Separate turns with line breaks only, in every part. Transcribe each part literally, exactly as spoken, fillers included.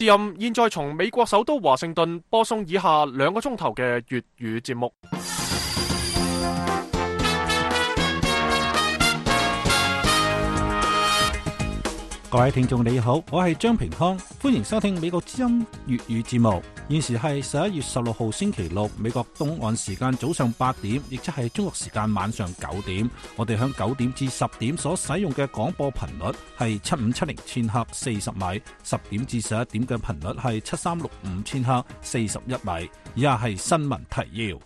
時任現在從美國首都華盛頓播送以下兩個鐘頭嘅粵語節目。
各位聽眾你好，我係張平康，歡迎收聽美國之音粵語節目。現時係十一月十六號星期六，美國東岸時間早上八點，亦即係中國時間晚上九點。我哋響九點至十點所使用嘅廣播頻率係七五七零千赫四十米，十點至十一點嘅頻率係七三六五千赫四十一米。以下係新聞提要。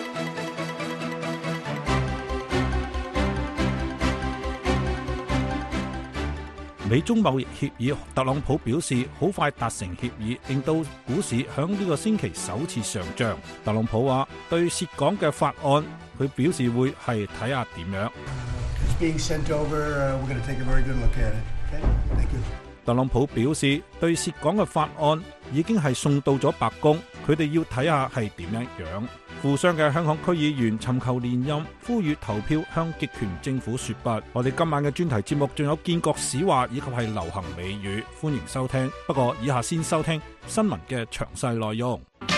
美中貿易協議，特朗普表示好快達成協議，令到股市響呢個星期首次上漲。特朗普話對涉港嘅法案，佢表示會係睇下點樣。特朗普表示對涉港嘅法案已經係送到咗白宮，佢哋要睇下係點樣樣。負傷嘅香港區議員尋求連任，呼籲投票向極權政府說不。我哋今晚嘅專題節目仲有建國史話以及係流行美語，歡迎收聽。不過以下先收聽新聞嘅詳細內容。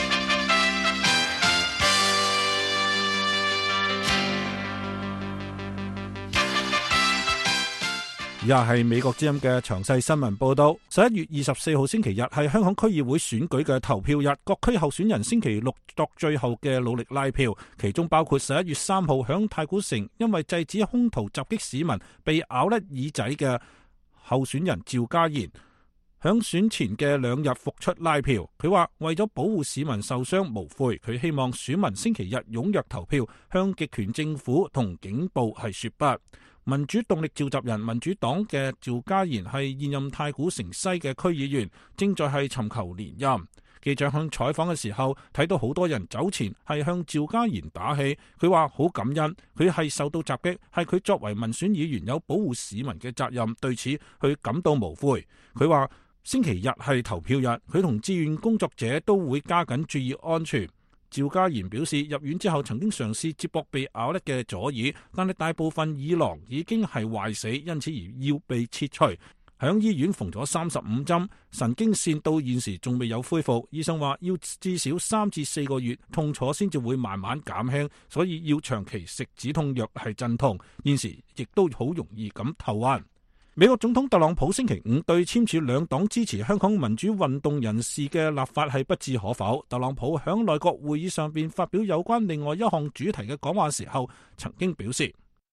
以下係美國之音嘅詳細新聞報道。十一月二十四號星期日係香港區議會選舉嘅投票日，各區候選人星期六作最後嘅努力拉票，其中包括十一月三號響太古城因為制止兇徒襲擊市民被咬甩耳仔嘅候選人趙家賢，響選前嘅兩日復出拉票。佢話為咗保護市民受傷無悔，佢希望選民星期日踴躍投票，向極權政府同警暴係說不。民主動力召集人民主黨嘅趙家賢係現任太古城西嘅區議員，正在係尋求連任。記者向採訪嘅時候睇到好多人走前係向趙家賢打氣，佢話好感恩，佢係受到襲擊，係佢作為民選議員有保護市民嘅責任，對此佢感到無悔。佢話星期日係投票日，佢同志願工作者都會加緊注意安全。趙家賢表示，入院之後曾經嘗試接駁被咬甩嘅左耳，但係大部分耳囊已經係壞死，因此而要被切除。響醫院縫咗三十五針，神經線到現時仲未有恢復。醫生話要至少三至四個月痛楚先至會慢慢減輕，所以要長期食止痛藥係鎮痛。現時亦都好容易咁頭暈。美國總統特朗普星期五對簽署兩黨支持香港民主運動人士嘅立法係不置可否。特朗普響內閣會議上邊發表有關另外一項主題嘅講話時候，曾經表示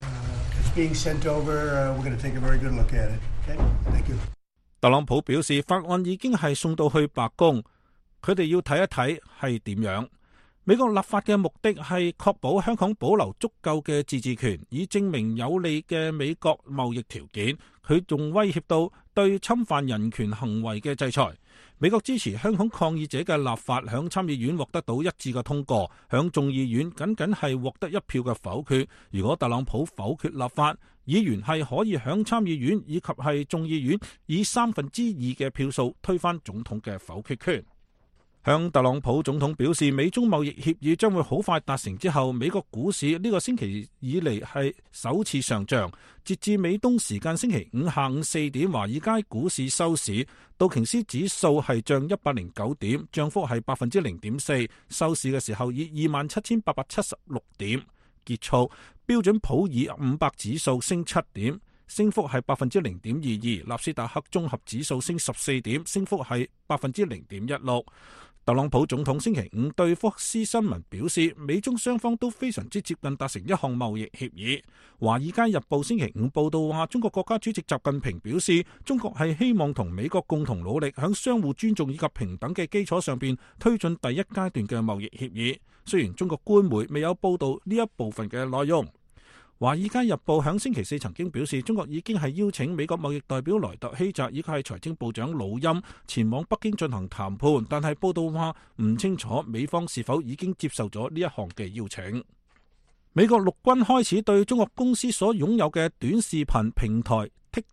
特朗普表示法案已經係送到去白宮，佢哋要睇一睇係點樣。美國立法嘅目的係確保香港保留足夠嘅自治權，以證明有利嘅美國貿易條件。佢仲威脅到對侵犯人權行為嘅制裁。美國支持香港抗議者嘅立法響參議院獲得到一致嘅通過，響眾議院僅僅係獲得一票嘅否決。如果特朗普否決立法，議員係可以響參議院以及係眾議院以三分之二嘅票數推翻總統嘅否決權。向特朗普總統表示美中貿易協議將會好快達成之後，美國股市呢個星期以嚟係首次上漲。截至美東時間星期五下午四點，華爾街股市收市，道瓊斯指數係漲一百零九點，漲幅係百分之零點四。收市嘅時候以二萬七千八百七十六點結束。標準普爾五百指數升七點，升幅係百分之零點二二。納斯達克綜合指數升十四點，升幅係百分之零點一六。特朗普總統星期五對福克斯新聞表示，美中雙方都非常之接近達成一項貿易協議。華爾街日報星期五報道話，中國國家主席習近平表示，中國係希望同美國共同努力，響相互尊重以及平等嘅基礎上邊推進第一階段嘅貿易協議。雖然中國官媒未有報道呢一部分嘅內容。華爾街日報響星期四曾經表示，中國已經係邀請美國貿易代表萊特希澤以及係財政部長魯欽前往北京進行談判，但係報道話唔清楚美方是否已經接受咗呢一項嘅邀請。美國陸軍開始對中國公司所擁有嘅短視頻平台 TikTok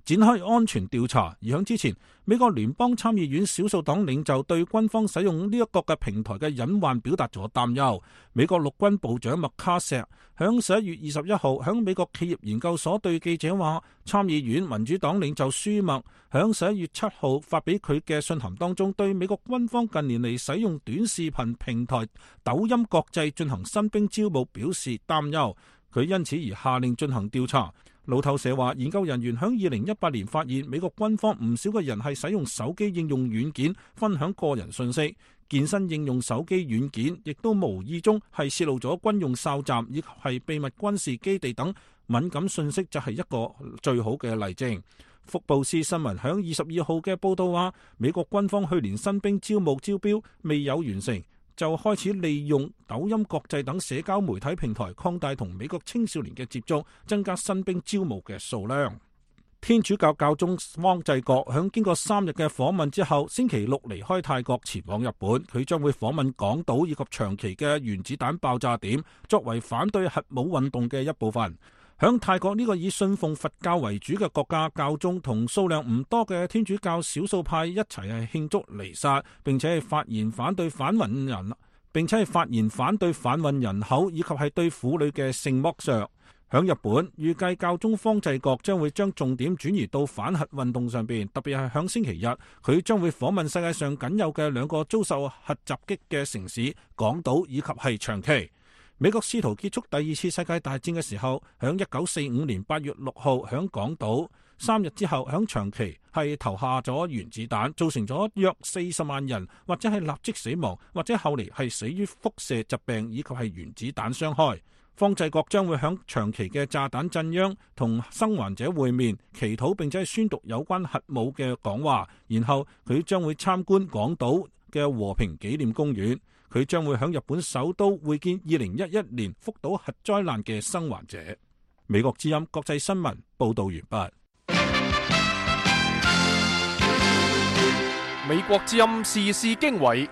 展開安全調查。而響之前，美國聯邦參議院少數黨領袖對軍方使用呢一個嘅平台嘅隱患表達咗擔憂。美國陸軍部長麥卡錫響十一月二十一號響美國企業研究所對記者話，參議院民主黨領袖舒默響十一月七號發俾佢嘅信函當中，對美國軍方近年嚟使用短視頻平台抖音國際進行新兵招募表示擔憂，佢因此而下令進行調查。路透社話，研究人員響二零一八年發現美國軍方唔少嘅人係使用手機應用軟件分享個人信息，健身應用手機軟件亦都無意中係泄露咗軍用哨站以及係秘密軍事基地等敏感信息，就係一個最好嘅例證。福布斯新聞響二十二號嘅報道話，美國軍方去年新兵招募招標未有完成，就開始利用抖音國際等社交媒體平台擴大同美國青少年嘅接觸，增加新兵招募嘅數量。天主教教宗方濟各響經過三日嘅訪問之後，星期六離開泰國前往日本，佢將會訪問港島以及長崎嘅原子彈爆炸點，作為反對核武運動嘅一部分。響泰國呢個以信奉佛教為主嘅國家，教宗同數量唔多嘅天主教少數派一齊係慶祝彌撒，並且係發言反對販運人，並且係發言反對販運人口以及係對婦女嘅性剝削。響日本，預計教宗方濟各將會將重點轉移到反核運動上邊，特別係響星期日，佢將會訪問世界上僅有嘅兩個遭受核襲擊嘅城市港島以及係長崎。美國試圖結束第二次世界大戰嘅時候，響一九四五年八月六號響港島，三日之後響長崎係投下咗原子彈，造成咗約四十萬人或者係立即死亡，或者後嚟係死於輻射疾病以及係原子彈傷害。方濟各將會響長崎嘅炸彈震央同生還者會面，祈禱並且係宣讀有關核武嘅講話，然後佢將會參觀港島嘅和平紀念公園。佢將會響日本首都會見二零一一年福島核災難嘅生還者。美國之音國際新聞報道完畢。
美國之音時事經緯，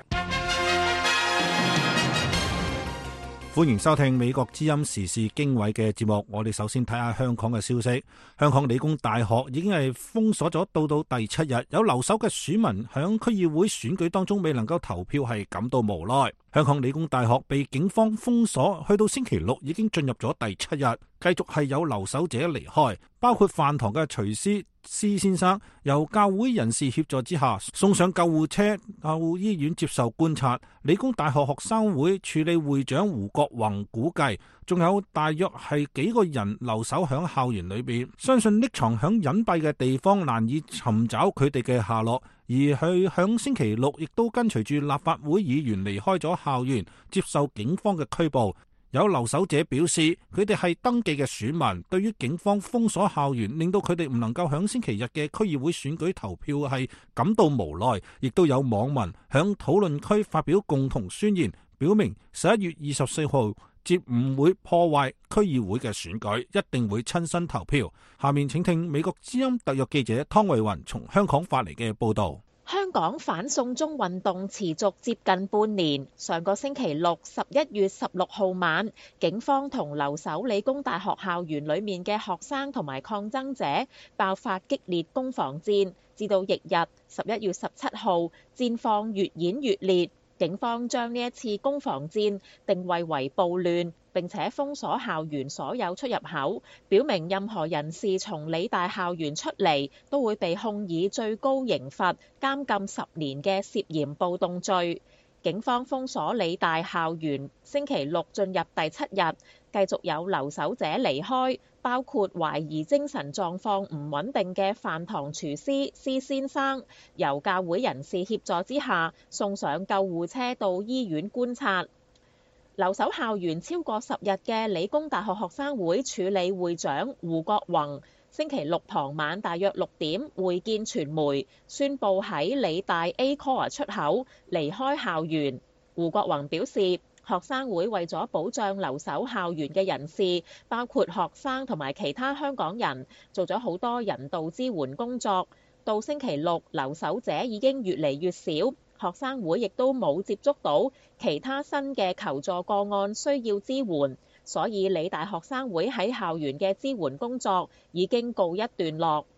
歡迎收聽美國之音時事經緯嘅節目。我哋首先睇下香港嘅消息。香港理工大學已經係封鎖咗到到第七日，有留守嘅選民響區議會選舉當中未能夠投票，係感到無奈。香港理工大學被警方封鎖，去到星期六已經進入咗第七日，繼續係有留守者離開，包括飯堂嘅廚師施先生，由教會人士協助之下送上救護車到醫院接受觀察。理工大學學生會處理會長胡國宏估計，仲有大約係幾個人留守響校園裏邊，相信匿藏響隱蔽嘅地方，難以尋找佢哋嘅下落。而佢響星期六亦都跟隨住立法會議員離開咗校園，接受警方嘅拘捕。有留守者表示，佢哋係登記嘅選民，對於警方封鎖校園，令到佢哋唔能夠響星期日嘅區議會選舉投票係感到無奈。亦都有網民響討論區發表共同宣言，表明十一月二十四號絕唔會破壞區議會嘅選舉，一定會親身投票。下面請聽美國之音特約記者湯慧雲從香港發嚟嘅報道。
香港反送中運動持續接近半年，上個星期六十一月十六號晚，警方同留守理工大學校園裏面嘅學生同埋抗爭者爆發激烈攻防戰，至到翌日十一月十七號，戰況越演越烈。警方將呢一次攻防戰定位為暴亂，並且封鎖校園所有出入口，表明任何人士從理大校園出嚟都會被控以最高刑罰監禁十年嘅涉嫌暴動罪。警方封鎖理大校園，星期六進入第七日，繼續有留守者離開，包括懷疑精神狀況唔穩定嘅飯堂廚師施先生，由教會人士協助之下送上救護車到醫院觀察。留守校園超過十日嘅理工大學學生會處理會長胡國宏，星期六傍晚大約六點會見傳媒，宣布喺理大 A Core 出口離開校園。胡國宏表示，學生會為咗保障留守校園嘅人士，包括學生同埋其他香港人，做咗好多人道支援工作。到星期六，留守者已經越嚟越少，學生會亦都冇接觸到其他新嘅求助個案需要支援，所以理大學生會喺校園嘅支援工作已經告一段落。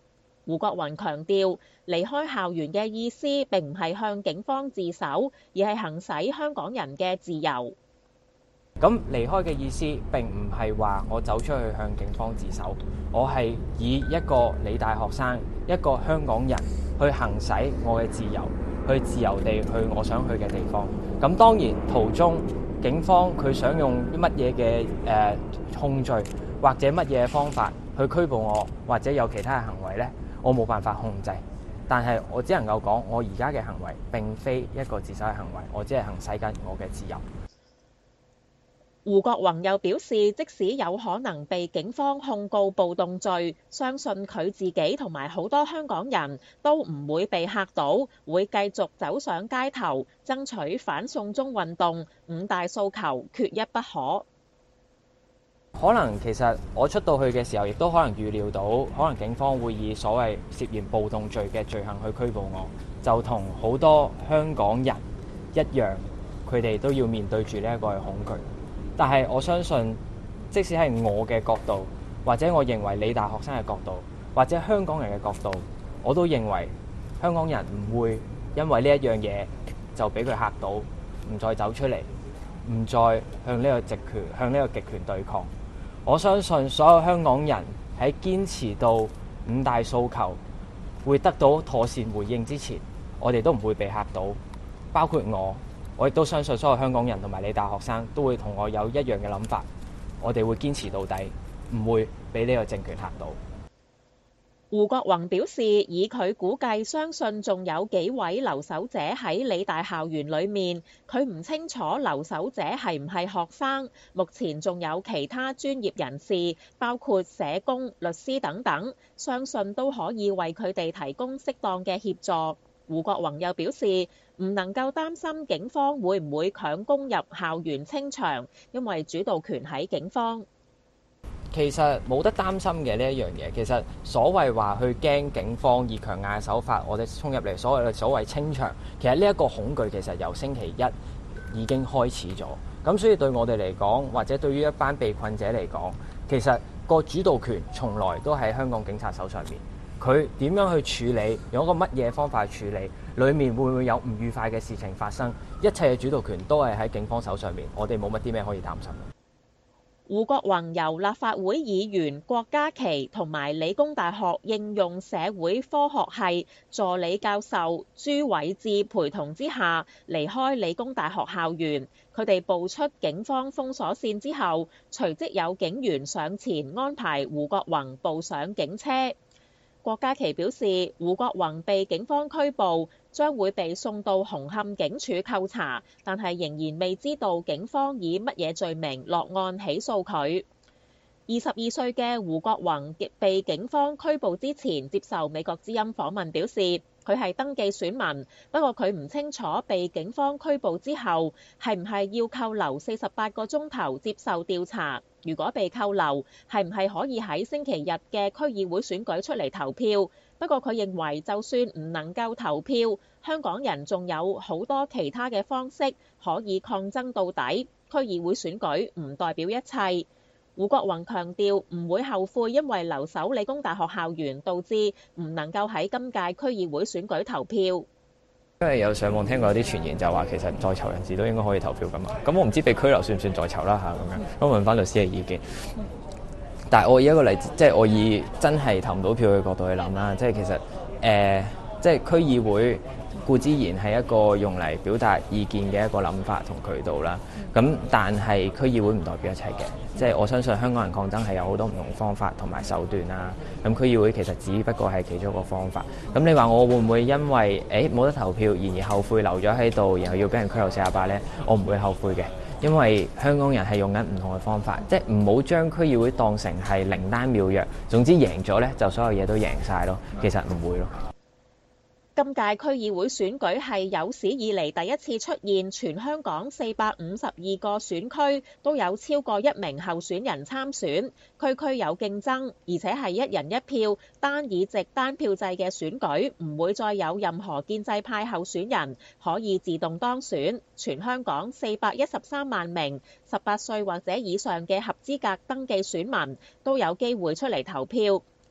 胡國宏強調，離開校園嘅意思並唔係向警方自首，而係行使香港人嘅自由。
咁離開嘅意思並唔係話我走出去向警方自首，我係以一個理大學生、一個香港人去行使我嘅自由，去自由地去我想去嘅地方。咁當然途中警方佢想用乜嘢嘅誒控罪或者乜嘢方法去拘捕我，或者有其他嘅行為呢，我冇辦法控制。但係我只能夠講，我而家嘅行為並非一個自首嘅行為，我只係行使緊我嘅自由。
胡國宏又表示，即使有可能被警方控告暴動罪，相信佢自己同埋好多香港人都唔會被嚇到，會繼續走上街頭，爭取反送中運動五大訴求，缺一不可。
可能其實我出到去嘅時候，亦都可能預料到，可能警方會以所謂涉嫌暴動罪嘅罪行去拘捕我，就同好多香港人一樣，佢哋都要面對住呢一個恐懼。但係我相信，即使係我嘅角度，或者我認為理大學生嘅角度，或者香港人嘅角度，我都認為香港人唔會因為呢一樣嘢就俾佢嚇到，唔再走出嚟，唔再向呢個極權向呢個極權對抗。我相信所有香港人喺堅持到五大訴求會得到妥善回應之前，我哋都唔會被嚇到，包括我。我亦都相信所有香港人同埋理大學生都會同我有一樣嘅諗法，我哋會堅持到底，唔會俾呢個政權嚇到。
胡國宏表示，以佢估計，相信仲有幾位留守者喺理大校園裏面，佢唔清楚留守者係唔係學生，目前仲有其他專業人士，包括社工、律師等等，相信都可以為佢哋提供適當嘅協助。胡國宏又表示，唔能夠擔心警方會唔會強攻入校園清場，因為主導權喺警方。
其實冇得擔心嘅呢一樣嘢，其實所謂話去驚警方以強硬嘅手法，我哋衝入嚟所謂嘅所謂清場，其實呢一個恐懼其實由星期一已經開始咗。咁所以對我哋嚟講，或者對於一班被困者嚟講，其實個主導權從來都喺香港警察手上面。佢點樣去處理，用一個乜嘢方法去處理，裡面會唔會有唔愉快嘅事情發生，一切嘅主導權都係喺警方手上面，我哋冇乜啲咩可以擔心。
胡國宏由立法會議員郭家麒同埋理工大學應用社會科學系助理教授朱偉智陪同之下離開理工大學校園，佢哋步出警方封鎖線之後，隨即有警員上前安排胡國宏步上警車。郭家麒表示，胡國宏被警方拘捕，將會被送到紅磡警署扣查，但係仍然未知道警方以乜嘢罪名落案起訴佢。二十二歲嘅胡國宏被警方拘捕之前，接受美國之音訪問表示，佢係登記選民，不過佢唔清楚被警方拘捕之後係唔係要扣留四十八個鐘頭接受調查。如果被扣留，係唔係可以喺星期日嘅區議會選舉出嚟投票？不過佢認為，就算唔能夠投票，香港人仲有好多其他嘅方式可以抗爭到底。區議會選舉唔代表一切。胡國宏強調唔會後悔，因為留守理工大學校園導致唔能夠喺今屆區議會選舉投票。
因為有上網聽過有啲傳言就話，其實在囚人士都應該可以投票㗎嘛。咁我唔知被拘留算唔算在囚啦嚇咁樣。咁問翻律師嘅意見。但係我以一個例子，即係我以真係投唔到票嘅角度去諗啦。即係其實誒、呃，即係區議會固之然係一個用嚟表達意見嘅一個諗法同渠道啦。咁但係區議會唔代表一切嘅。即係我相信香港人抗爭係有好多唔同方法同埋手段啦。咁區議會其實只不過係其中一個方法。咁你話我會唔會因為誒冇得投票，然而後悔留咗喺度，然後要俾人拘留四十八呢？我唔會後悔嘅，因為香港人係用緊唔同嘅方法，即係唔好將區議會當成係靈丹妙藥。總之贏咗呢，就所有嘢都贏晒咯。其實唔會咯。
今屆區議會選舉係有史以嚟第一次出現全香港四百五十二個選區都有超過一名候選人參選，區區有競爭，而且係一人一票單議席單票制嘅選舉，唔會再有任何建制派候選人可以自動當選。全香港四百一十三萬名十八歲或者以上嘅合資格登記選民都有機會出嚟投票。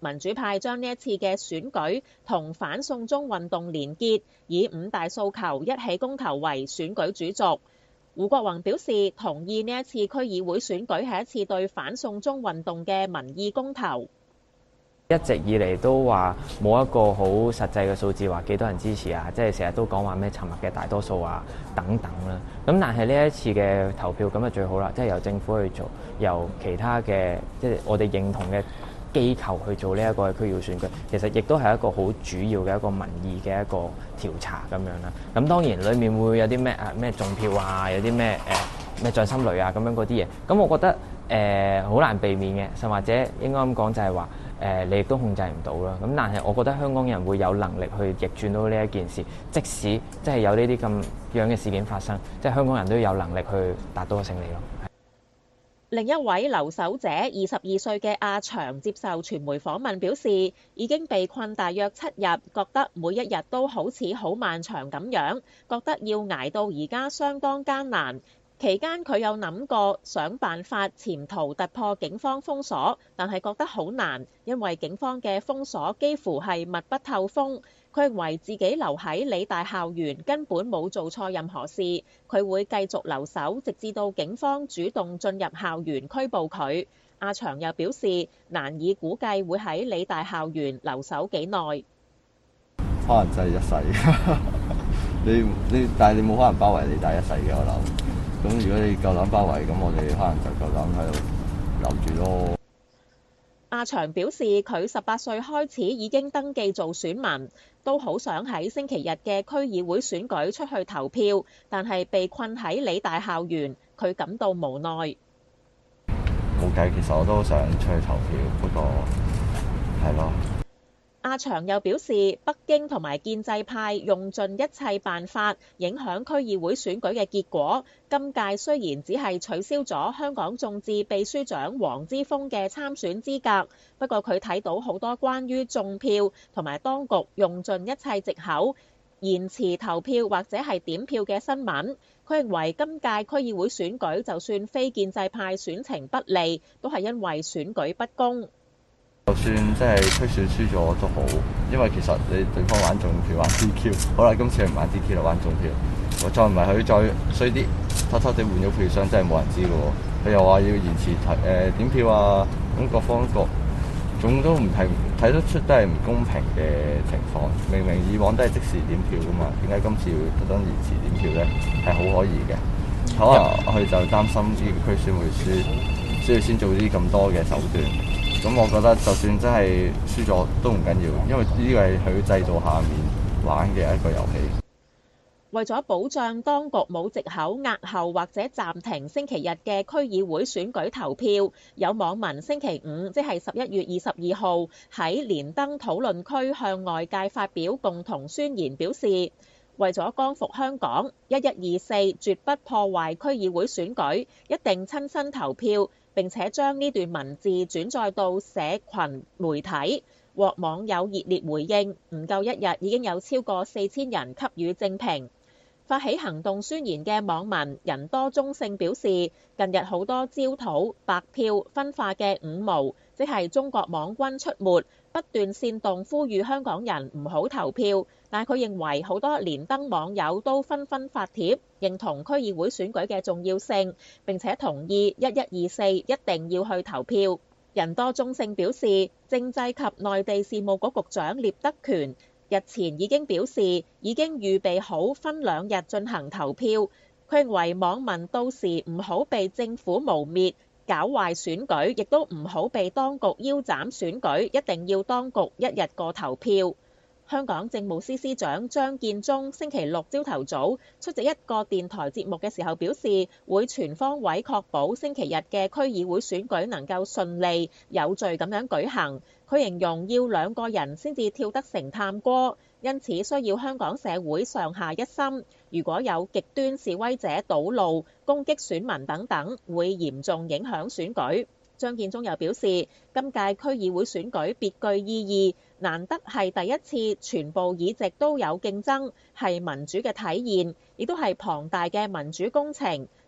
民主派將呢一次嘅選舉同反送中運動連結，以五大訴求一起公投為選舉主軸。胡國宏表示同意呢一次區議會選舉係一次對反送中運動嘅民意公投。
一直以嚟都話冇一個好實際嘅數字話幾多人支持啊，即係成日都講話咩沉默嘅大多數啊等等啦。咁但係呢一次嘅投票咁就最好啦，即係由政府去做，由其他嘅即係我哋認同嘅機構去做呢一個區議會選舉，其實亦都係一個好主要嘅一個民意嘅一個調查咁樣啦。咁當然裡面會有啲咩啊咩中票啊，有啲咩誒咩掌心雷啊咁樣嗰啲嘢。咁我覺得誒好、呃、難避免嘅，甚或者應該咁講就係話誒你亦都控制唔到啦。咁但係我覺得香港人會有能力去逆轉到呢一件事，即使即係有呢啲咁樣嘅事件發生，即係香港人都有能力去達到個勝利咯。
另一位留守者二十二歲嘅阿祥接受傳媒訪問表示，已經被困大約七日，覺得每一日都好似好漫長咁樣，覺得要捱到而家相當艱難。期間佢有諗過想辦法潛逃突破警方封鎖，但係覺得好難，因為警方嘅封鎖幾乎係密不透風。佢認為自己留喺理大校園根本冇做錯任何事，佢會繼續留守，直至到警方主動進入校園拘捕佢。阿祥又表示，難以估計會喺理大校園留守幾耐。
可能真係一世，你你但係你冇可能包圍理大一世嘅，我諗。咁如果你夠膽包圍，咁我哋可能就夠膽喺度留住咯。
阿祥表示，佢十八歲開始已經登記做選民，都好想喺星期日嘅區議會選舉出去投票，但係被困喺理大校園，佢感到無奈。
冇計，其實我都好想出去投票，不過係咯。
阿祥又表示，北京同埋建制派用盡一切辦法影響區議會選舉嘅結果。今屆雖然只係取消咗香港眾志秘書長黃之鋒嘅參選資格，不過佢睇到好多關於種票同埋當局用盡一切藉口延遲投票或者係點票嘅新聞。佢認為今屆區議會選舉就算非建制派選情不利，都係因為選舉不公。
就算即係區選輸咗都好，因為其實你對方玩種票玩 D Q， 好啦，今次唔玩 D Q 啦，玩種票，我再唔係佢再衰啲，偷偷地換咗票箱，真係冇人知嘅喎。佢又話要延遲提誒、呃、點票啊，咁各方各總都唔係睇得出都係唔公平嘅情況。明明以往都係即時點票噶嘛，點解今次要特登延遲點票咧？係好可疑嘅。可能佢就擔心呢個區選會輸，所以先做啲咁多嘅手段。咁我覺得就算真係輸咗都唔緊要，因為呢個係佢制度下面玩嘅一個遊戲。
為咗保障當局冇藉口押後或者暫停星期日嘅區議會選舉投票，有網民星期五即係十一月二十二號喺連登討論區向外界發表共同宣言，表示為咗光復香港，一一二四絕不破壞區議會選舉，一定親身投票。並且將呢段文字轉載到社群媒體，獲網友熱烈回應。唔夠一日已經有超過四千人給予正評。發起行動宣言嘅網民人多中性表示，近日好多焦土、白票、分化嘅五毛，即係中國網軍出沒，不斷煽動呼籲香港人唔好投票。但佢認為好多連登網友都紛紛發帖，認同區議會選舉嘅重要性，並且同意一一二四一定要去投票。人多中性表示，政制及內地事務局局長聶德權日前已經表示，已經預備好分兩日進行投票。佢認為網民到時唔好被政府誣衊，搞壞選舉，亦都唔好被當局腰斬選舉，一定要當局一日過投票。香港政務司司長張建宗星期六朝頭早出席一個電台節目嘅時候表示，會全方位確保星期日嘅區議會選舉能夠順利有序咁樣舉行。佢形容要兩個人先至跳得成探戈，因此需要香港社會上下一心。如果有極端示威者堵路、攻擊選民等等，會嚴重影響選舉。張建宗又表示，今屆區議會選舉別具意義，難得係第一次全部議席都有競爭，係民主嘅體現，亦都係龐大嘅民主工程。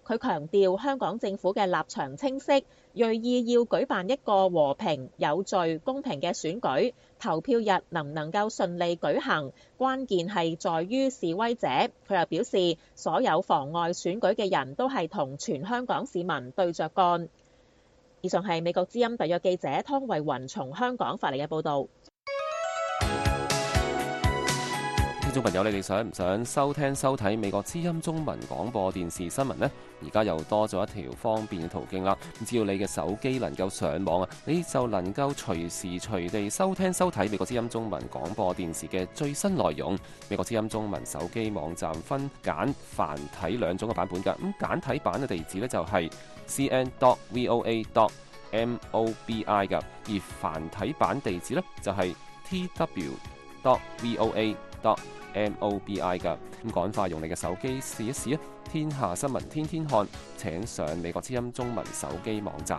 佢強調香港政府嘅立場清晰，銳意要舉辦一個和平、有序、公平嘅選舉，投票日能唔能夠順利舉行，關鍵係在於示威者。佢又表示，所有妨礙選舉嘅人都係同全香港市民對着幹。以上係美國之音特約記者湯慧雲從香港發嚟嘅報導。
聽眾朋友，你哋想唔想收聽收睇美國之音中文廣播電視新聞呢？而家又多咗一條方便嘅途徑啦。只要你嘅手機能夠上網啊，你就能夠隨時隨地收聽收睇美國之音中文廣播電視嘅最新內容。美國之音中文手機網站分簡繁體兩種嘅版本㗎。咁簡體版嘅地址呢，就係 c n dot voa dot mobi 㗎，而繁體版地址呢，就係 t w dot voa dot mobi 㗎。咁趕快用你嘅手機試一試啊！天下新聞天天看，請上美國之音中文手機網站。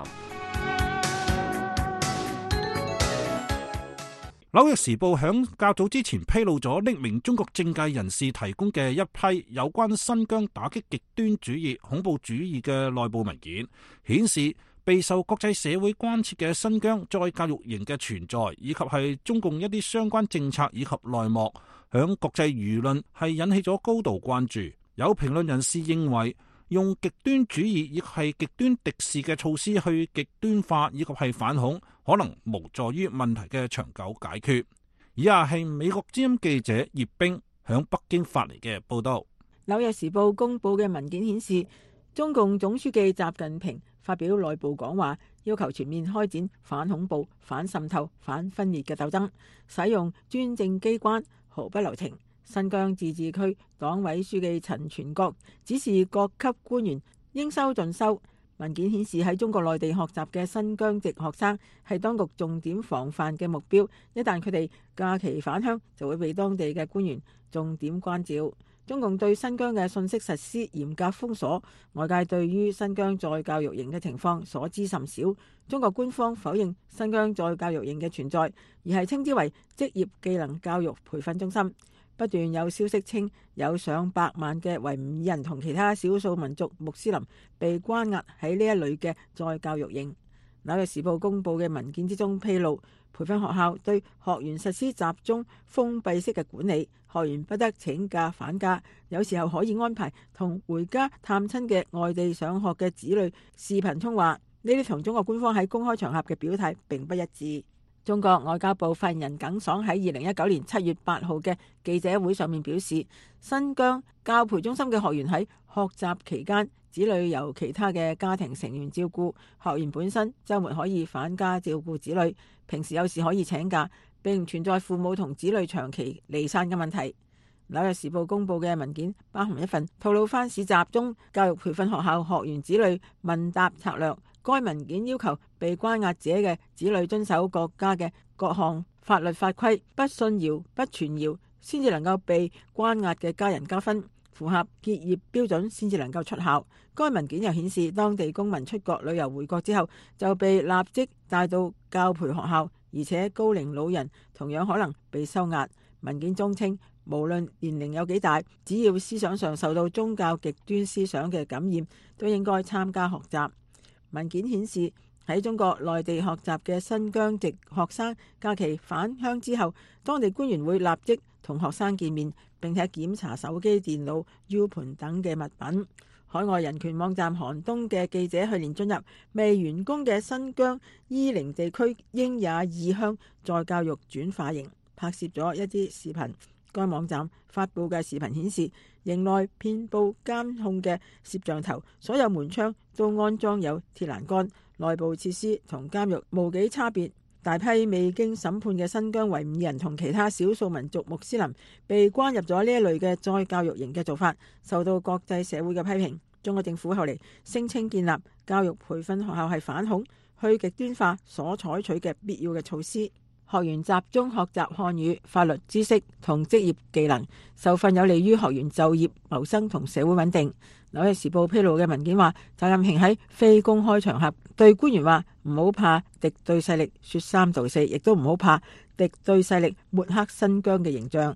紐約時報響較早之前披露咗匿名中國政界人士提供嘅一批有關新疆打擊極端主義、恐怖主義嘅內部文件，顯示備受國際社會關切嘅新疆再教育營嘅存在，以及係中共一啲相關政策以及內幕，響國際輿論係引起咗高度關注。有評論人士認為，用極端主義亦係極端敵視嘅措施去極端化以及係反恐，可能無助於問題嘅長久解決。以下係美國之音記者葉冰響北京發嚟嘅報道。
紐約時報公佈嘅文件顯示，中共總書記習近平發表內部講話，要求全面開展反恐怖、反滲透、反分裂嘅鬥爭，使用專政機關毫不留情。新疆自治區黨委書記陳全國指示各級官員應收盡收。文件顯示，喺中國內地學習嘅新疆籍學生係當局重點防範嘅目標，一旦佢哋假期返鄉，就會被當地嘅官員重點關照。中共對新疆嘅信息實施嚴格封鎖，外界對於新疆再教育營嘅情況所知甚少。中國官方否認新疆再教育營嘅存在，而係稱之為職業技能教育培訓中心。不斷有消息稱，有上百萬嘅維吾爾人同其他少數民族穆斯林被關押喺呢一類嘅再教育營。紐約時報公佈嘅文件之中披露，培訓學校對學員實施集中封閉式嘅管理，學員不得請假返家，有時候可以安排同回家探親嘅外地上學嘅子女視頻通話。呢啲同中國官方喺公開場合嘅表態並不一致。中國外交部發言人耿爽喺二零一九年七月八號嘅記者會上面表示，新疆教培中心嘅學員喺學習期間，子女由其他嘅家庭成員照顧，學員本身週末可以返家照顧子女，平時有時可以請假，並唔存在父母同子女長期離散嘅問題。紐約時報公佈嘅文件包含一份吐魯番市集中教育培訓學校學員子女問答策略。該文件要求被關押者嘅子女遵守國家嘅各項法律法規，不信謠、不傳謠，先至能夠被關押嘅家人加分，符合結業標準先至能夠出校。該文件又顯示，當地公民出國旅遊回國之後，就被立即帶到教培學校，而且高齡老人同樣可能被收押。文件中稱，無論年齡有幾大，只要思想上受到宗教極端思想嘅感染，都應該參加學習。文件顯示，喺中國內地學習嘅新疆籍學生假期返鄉之後，當地官員會立即同學生見面，並且檢查手機、電腦、U 盤等嘅物品。海外人權網站寒冬嘅記者去年進入未完工嘅新疆伊寧地區英雅二鄉再教育轉化營，拍攝咗一啲視頻。該網站發布嘅視頻顯示，營內遍佈監控嘅攝像頭，所有門窗都安裝有鐵欄杆，內部設施同監獄無幾差別。大批未經審判嘅新疆維吾爾人同其他少數民族穆斯林被關入咗呢一類嘅再教育營嘅做法，受到國際社會嘅批評。中國政府後嚟聲稱建立教育培訓學校係反恐、去極端化所採取嘅必要嘅措施。學員集中學習漢語、法律知識同職業技能，受訓有利於學員就業、謀生同社會穩定。紐約時報披露嘅文件話，習近平喺非公開場合對官員話：唔好怕敵對勢力說三道四，亦都唔好怕敵對勢力抹黑新疆嘅形象。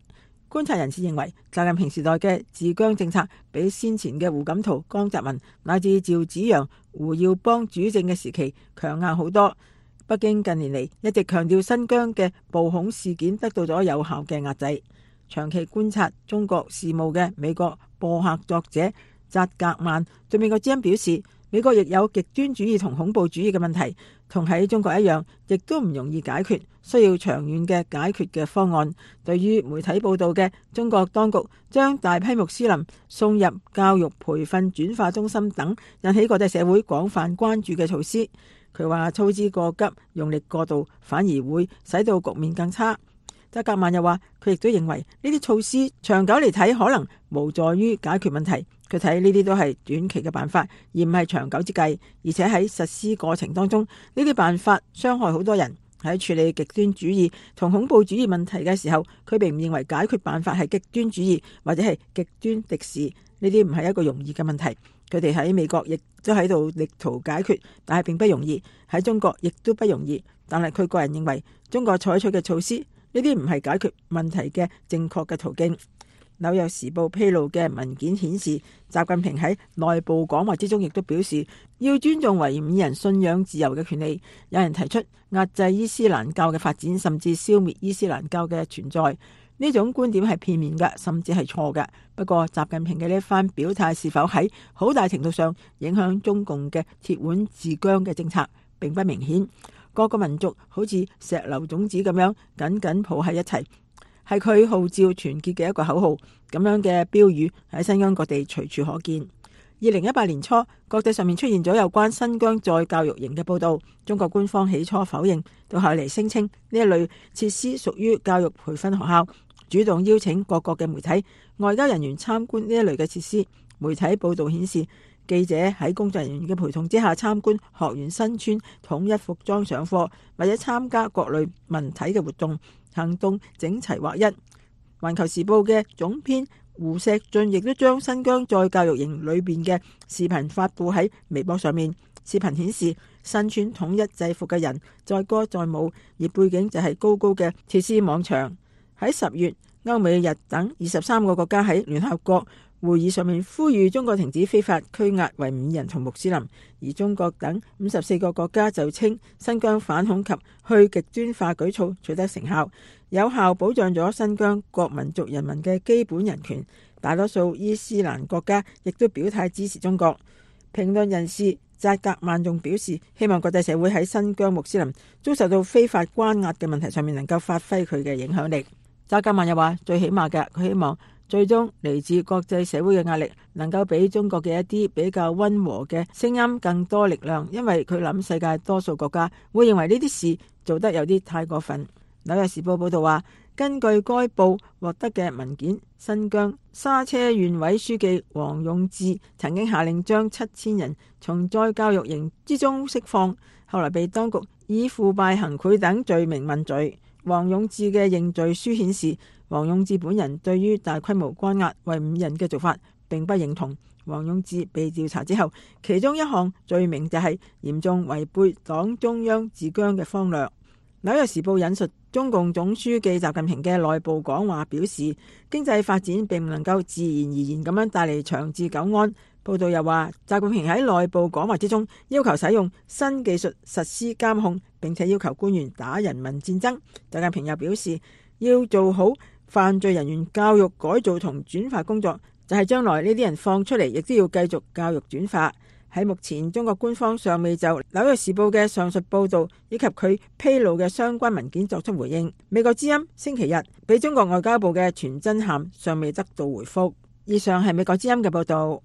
觀察人士認為，習近平時代嘅治疆政策比先前嘅胡錦濤、江澤民乃至趙紫陽、胡耀邦主政嘅時期強硬好多。北京近年嚟一直強調新疆嘅暴恐事件得到咗有效嘅壓制。長期觀察中國事務嘅美國播客作者扎格曼對美國之音表示，美國亦有極端主義同恐怖主義嘅問題，同喺中國一樣，亦都唔容易解決，需要長遠嘅解決嘅方案。對於媒體報道嘅中國當局將大批穆斯林送入教育培訓轉化中心等引起國際社會廣泛關注嘅措施，佢話操之過急、用力過度，反而會使到局面更差。扎格曼又話，佢亦都認為呢啲措施長久嚟睇可能無助於解決問題。佢睇呢啲都係短期嘅辦法，而唔係長久之計。而且喺實施過程當中，呢啲辦法傷害好多人。喺處理極端主義同恐怖主義問題嘅時候，佢並唔認為解決辦法係極端主義或者係極端敵視。呢啲唔係一個容易嘅問題。佢哋喺美國亦都喺度力圖解決，但係並不容易。喺中國亦都不容易。但係佢個人認為，中國採取嘅措施，呢啲唔係解決問題嘅正確嘅途徑。紐約時報披露嘅文件顯示，習近平喺內部講話之中亦都表示要尊重維吾爾人信仰自由嘅權利。有人提出壓制伊斯蘭教嘅發展，甚至消滅伊斯蘭教嘅存在。呢種觀點係片面嘅，甚至係錯嘅。不過，習近平嘅呢一番表態是否喺好大程度上影響中共嘅鐵腕治疆嘅政策，並不明顯。各個民族好似石榴種子咁樣緊緊抱喺一齊，係佢號召團結嘅一個口號。咁樣嘅標語喺新疆各地隨處可見。二零一八年初，國際上面出現咗有關新疆再教育營嘅報道。中國官方起初否認，到後嚟聲稱呢一類設施屬於教育培訓學校，主動邀請各國嘅媒體、外交人員參觀呢一類嘅設施。媒體報道顯示，記者喺工作人員嘅陪同之下參觀學園新村統一服裝上課，或者參加各類文體嘅活動，行動整齊劃一。環球時報嘅總編胡錫進亦都將新疆再教育營裏邊嘅視頻發布喺微博上面。視頻顯示身穿統一制服嘅人載歌載舞，而背景就係高高嘅鐵絲網牆。喺十月，歐美日等二十三個國家喺聯合國會議上面呼籲中國停止非法拘押維吾爾人同穆斯林，而中國等五十四個國家就稱新疆反恐及去極端化舉措取得成效，有效保障咗新疆各民族人民嘅基本人權。大多數伊斯蘭國家亦都表態支持中國。評論人士扎格曼仲表示，希望國際社會喺新疆穆斯林遭受到非法關押嘅問題上面能夠發揮佢嘅影響力。扎格曼又話，最起碼嘅，佢希望最終嚟自國際社會嘅壓力能夠俾中國嘅一啲比較溫和嘅聲音更多力量，因為佢諗世界多數國家會認為呢啲事做得有啲太過分。紐約時報報道話，根據該報獲得嘅文件，新疆沙車縣委書記王勇志曾經下令將七千人從再教育營之中釋放，後來被當局以腐敗行賄等罪名問罪。王勇志嘅認罪書顯示，王勇志本人對於大規模關押維吾爾人嘅做法並不認同。王勇志被調查之後，其中一項罪名就係嚴重違背黨中央治疆嘅方略。紐約時報引述中共總書記習近平嘅內部講話表示，經濟發展並唔能夠自然而然咁樣帶嚟長治久安。報道又話，習近平喺內部講話之中要求使用新技術實施監控，並且要求官員打人民戰爭。習近平又表示，要做好犯罪人員教育改造同轉化工作，就係將來呢啲人放出嚟，亦都要繼續教育轉化。喺目前，中國官方尚未就紐約時報嘅上述報導以及佢披露嘅相關文件作出回應。美國之音星期日俾中國外交部嘅傳真函尚未得到回覆。以上係美國之音嘅報導。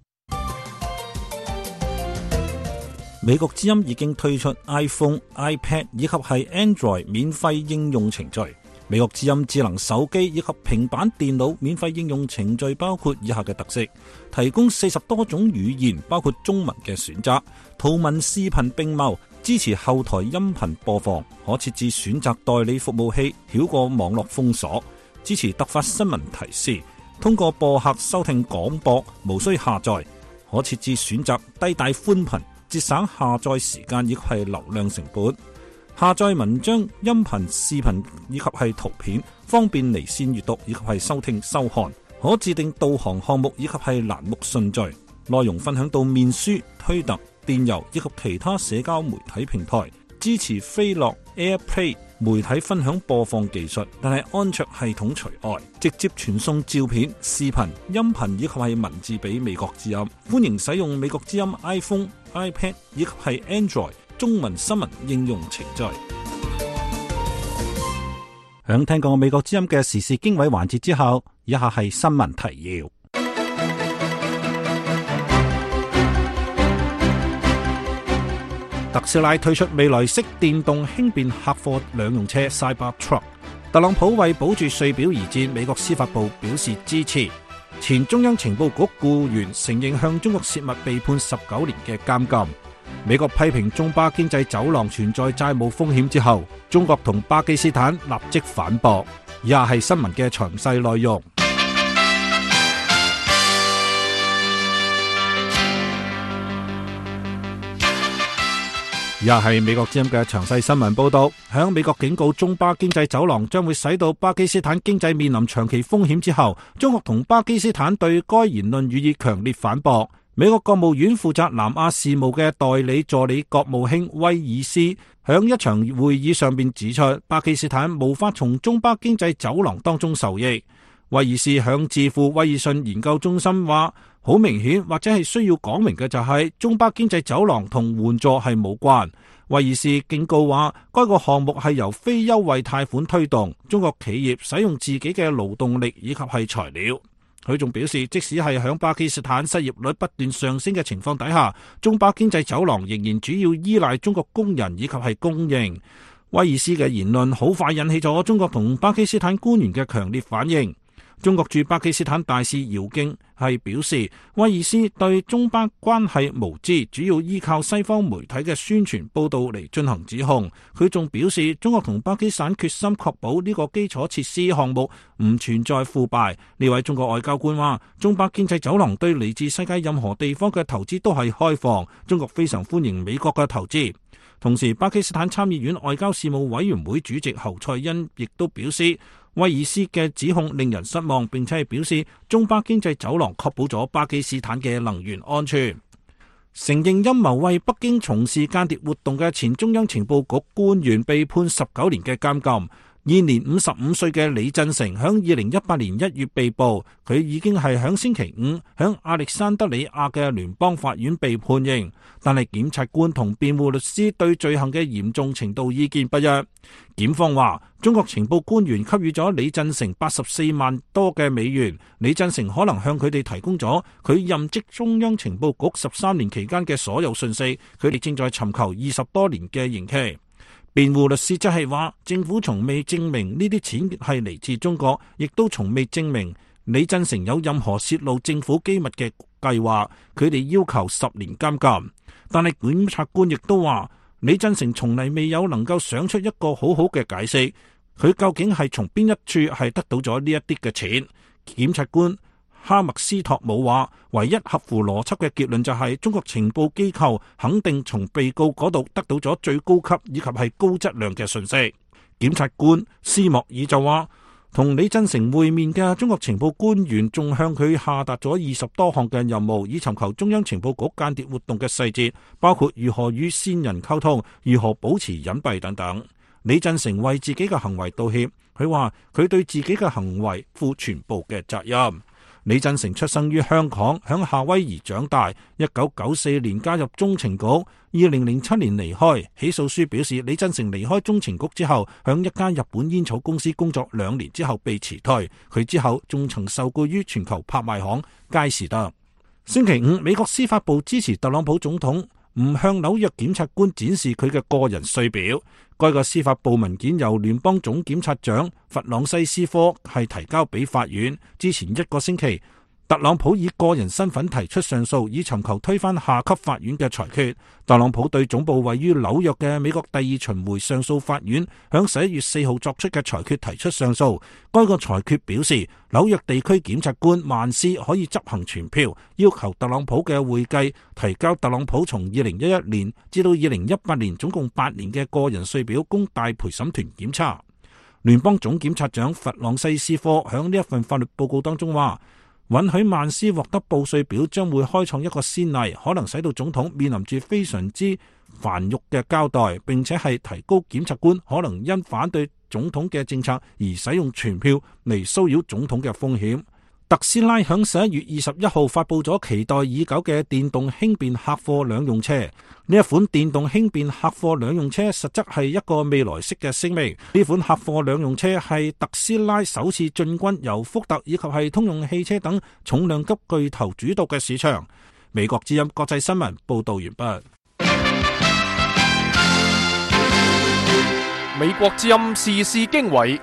美國之音已經推出 iPhone、iPad 以及係 Android 免費應用程序。美國之音智能手機以及平板電腦免費應用程序包括以下嘅特色：提供四十多種語言，包括中文嘅選擇，圖文視頻並茂，支持後台音頻播放，可設置選擇代理服務器，繞過網絡封鎖，支持突發新聞提示，通過播客收聽廣播，無需下載，可設置選擇低帶寬頻，節省下載時間亦係流量成本。 下載文章、音頻、視頻以及係圖片，方便離線閱讀以及係收聽收看。可自定導航項目以及係欄目順序，內容分享到面書、推特、電郵以及其他社交媒體平台。支持飛樂 AirPlay 媒體分享播放技術，但係安卓系統除外，直接傳送照片、視頻、音頻以及係文字俾美國之音。歡迎使用美國之音 iPhone、iPad 以及係 Android 中文新聞應用程序。響聽過美國之音嘅時事經緯環節之後，以下係新聞提要。特斯拉推出未來式電動輕便客貨兩用車 Cybertruck。特朗普為保住稅表而戰，美國司法部表示支持。前中央情報局僱員承認向中國洩密，被判十九年嘅監禁。美國批評中巴經濟走廊存在債務風險之後，中國同巴基斯坦立即反駁。以下係新聞嘅詳細內容。以下係美國之音嘅詳細新聞報道。響美國警告中巴經濟走廊將會使到巴基斯坦經濟面臨長期風險之後，中國同巴基斯坦對該言論予以強烈反駁。美國國務院負責南亞事務嘅代理助理國務卿威爾斯響一場會議上邊指出，巴基斯坦無法從中巴經濟走廊當中受益。威爾斯響智庫威爾遜研究中心話，好明顯或者係需要講明嘅就係中巴經濟走廊同援助係冇關。威爾斯警告話，該個項目係由非優惠貸款推動，中國企業使用自己嘅勞動力以及係材料。佢仲表示，即使係響巴基斯坦失業率不斷上升嘅情況底下，中巴經濟走廊仍然主要依賴中國工人以及係供應。威爾斯嘅言論好快引起咗中國同巴基斯坦官員嘅強烈反應。中國駐巴基斯坦大使姚京係表示，威爾斯對中巴關係無知，主要依靠西方媒體嘅宣傳報道嚟進行指控。佢仲表示，中國同巴基斯坦決心確保呢個基礎設施項目唔存在腐敗。呢位中國外交官話，中巴經濟走廊對嚟自世界任何地方嘅投資都係開放，中國非常歡迎美國嘅投資。同時，巴基斯坦參議院外交事務委員會主席侯賽因亦都表示，威爾斯嘅指控令人失望，並且係表示中巴經濟走廊確保咗巴基斯坦嘅能源安全。承認陰謀為北京從事間諜活動嘅前中央情報局官員被判十九年嘅監禁。現年五十五歲嘅李振成響二零一八年一月被捕，佢已經係響星期五響亞歷山德里亞嘅聯邦法院被判刑，但係檢察官同辯護律師對罪行嘅嚴重程度意見不一。檢方話，中國情報官員給予咗李振成八十四萬多嘅美元，李振成可能向佢哋提供咗佢任職中央情報局十三年期間嘅所有信息，佢哋正在尋求二十多年嘅刑期。辯護律師則係話，政府從未證明呢啲錢係嚟自中國，亦都從未證明李振成有任何泄露政府機密嘅計劃。佢哋要求十年監禁，但係檢察官亦都話，李振成從嚟未有能夠想出一個好好嘅解釋，佢究竟係從邊一處係得到咗呢一啲嘅錢。檢察官哈默斯托姆話，唯一合乎邏輯嘅結論就係中國情報機構肯定從被告嗰度得到咗最高級以及係高質量嘅信息。檢察官斯莫爾就話，同李振成會面嘅中國情報官員仲向佢下達咗二十多項嘅任務，以尋求中央情報局間諜活動嘅細節，包括如何與線人溝通、如何保持隱蔽等等。李振成為自己嘅行為道歉，佢話佢對自己嘅行為負全部嘅責任。李振成出生於香港，響夏威夷長大。一九九四年加入中情局，二零零七年離開。起訴書表示，李振成離開中情局之後，響一間日本煙草公司工作兩年之後被辭退。佢之後仲曾受雇於全球拍賣行佳士得。星期五，美國司法部支持特朗普總統唔向紐約檢察官展示佢嘅個人稅表。該個司法部文件由聯邦總檢察長弗朗西斯科係提交俾法院。之前一個星期， 特朗普以個人身份提出上訴，以尋求推翻下級法院嘅裁決。特朗普對總部位於紐約嘅美國第二巡迴上訴法院響十一月四號作出嘅裁決提出上訴。該個裁決表示，紐約地區檢察官曼斯可以執行傳票，要求特朗普嘅會計提交特朗普從二零一一年至到二零一八年總共八年嘅個人稅表供大陪審團檢查。聯邦總檢察長弗朗西斯科響呢一份法律報告當中話，允許曼斯獲得報稅表將會開創一個先例，可能使到總統面臨住非常之繁縟嘅交代，並且係提高檢察官可能因反對總統嘅政策而使用傳票嚟騷擾總統嘅風險。特斯拉響十一月二十一號發佈咗期待已久嘅電動輕便客貨兩用車。呢一款電動輕便客貨兩用車實質係一個未來式嘅聲明。呢款客貨兩用車係特斯拉首次進軍由福特以及係通用汽車等重量級巨頭主導嘅市場。美國之音國際新聞報道完畢。
美國之音時事經緯。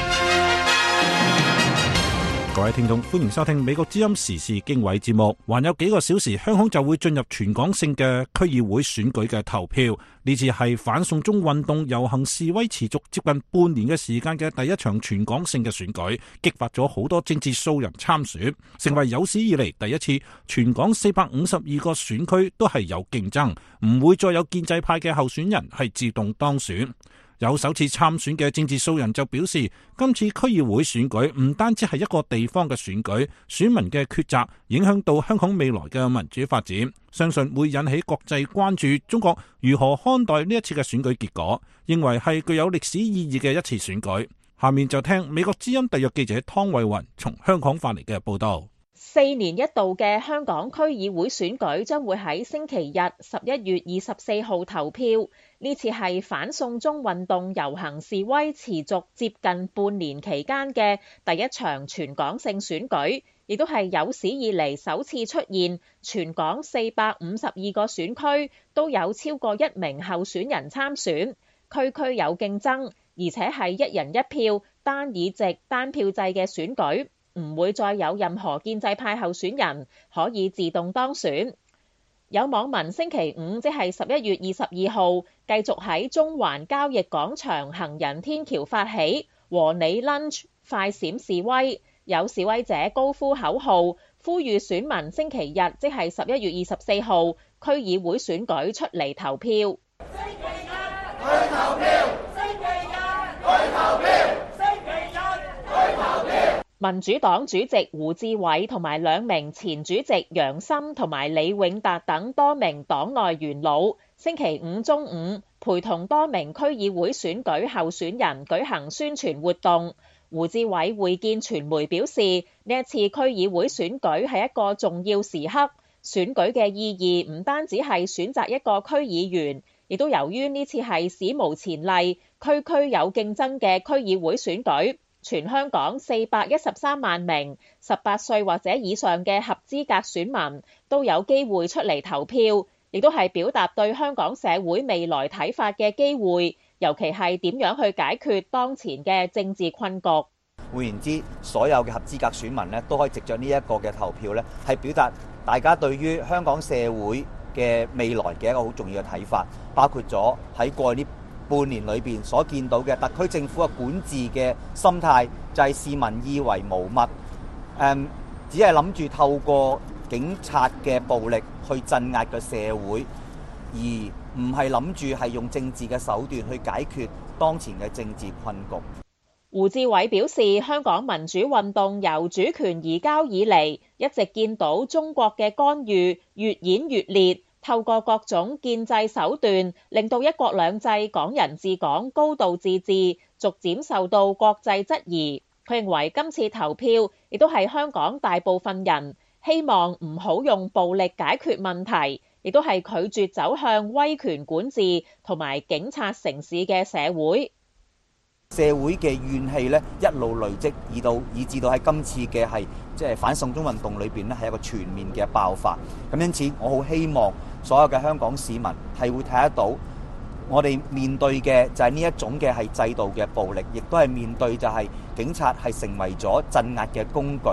各位聽眾，歡迎收聽美國之音時事經緯節目。還有幾個小時，香港就會進入全港性嘅區議會選舉嘅投票。呢次係反送中運動遊行示威持續接近半年嘅時間嘅第一場全港性嘅選舉，激發咗好多政治素人參選，成為有史以嚟第一次全港四百五十二個選區都係有競爭，唔會再有建制派嘅候選人係自動當選。有首次參選嘅政治素人就表示，今次區議會選舉唔單止係一個地方嘅選舉，選民嘅抉擇影響到香港未來嘅民主發展，相信會引起國際關注中國如何看待呢一次嘅選舉結果，認為係具有歷史意義嘅一次選舉。下面就聽美國之音特約記者湯慧雲從香港發嚟嘅報道。
四年一度嘅香港區議會選舉將會喺星期日十一月二十四號投票。呢次係反送中運動遊行示威持續接近半年期間嘅第一場全港性選舉，亦都係有史以嚟首次出現全港四百五十二個選區都有超過一名候選人參選，區區有競爭，而且係一人一票單議席單票制嘅選舉，唔會再有任何建制派候選人可以自動當選。有網民星期五即係十一月二十二號繼續喺中環交易廣場行人天橋發起和你 lunch 快閃示威，有示威者高呼口號，呼籲選民星期日即係十一月二十四號區議會選舉出嚟投票。星期日去投票，星期日去投票，星期日去投票。民主黨主席胡志偉同埋兩名前主席楊森同埋李永達等多名黨內元老，星期五中午陪同多名區議會選舉候選人舉行宣傳活動。胡志偉會見傳媒表示，呢一次區議會選舉係一個重要時刻，選舉嘅意義唔單止係選擇一個區議員，亦都由於呢次係史無前例，區區有競爭嘅區議會選舉。全香港四百一十三萬名十八歲或者以上嘅合資格選民都有機會出嚟投票，亦都係表達對香港社會未來睇法嘅機會，尤其係點樣去解決當前嘅政治困局。
換言之，所有嘅合資格選民咧都可以藉着呢一個嘅投票咧，係表達大家對於香港社會嘅未來嘅一個好重要嘅睇法，包括咗喺過去呢半年裏邊所見到嘅特區政府嘅管治嘅心態，就係視民意為無物，誒，只係諗住透過警察嘅暴力去鎮壓個社會，而唔係諗住係用政治嘅手段去解決當前嘅政治困局。
胡志偉表示，香港民主運動由主權移交以嚟，一直見到中國嘅干預越演越烈，透過各種建制手段，令到一國兩制、港人治港、高度自治逐漸受到國際質疑。佢認為今次投票亦都係香港大部分人希望唔好用暴力解決問題，亦都係拒絕走向威權管治同埋警察城市嘅社會。
社會嘅怨氣咧一路累積，以到以至到喺今次嘅係即係反送中運動裏邊咧係一個全面嘅爆發。咁因此，我好希望所有嘅香港市民係會睇得到，我哋面對嘅就係呢一種嘅係制度嘅暴力，亦都係面對就係警察係成為咗鎮壓嘅工具，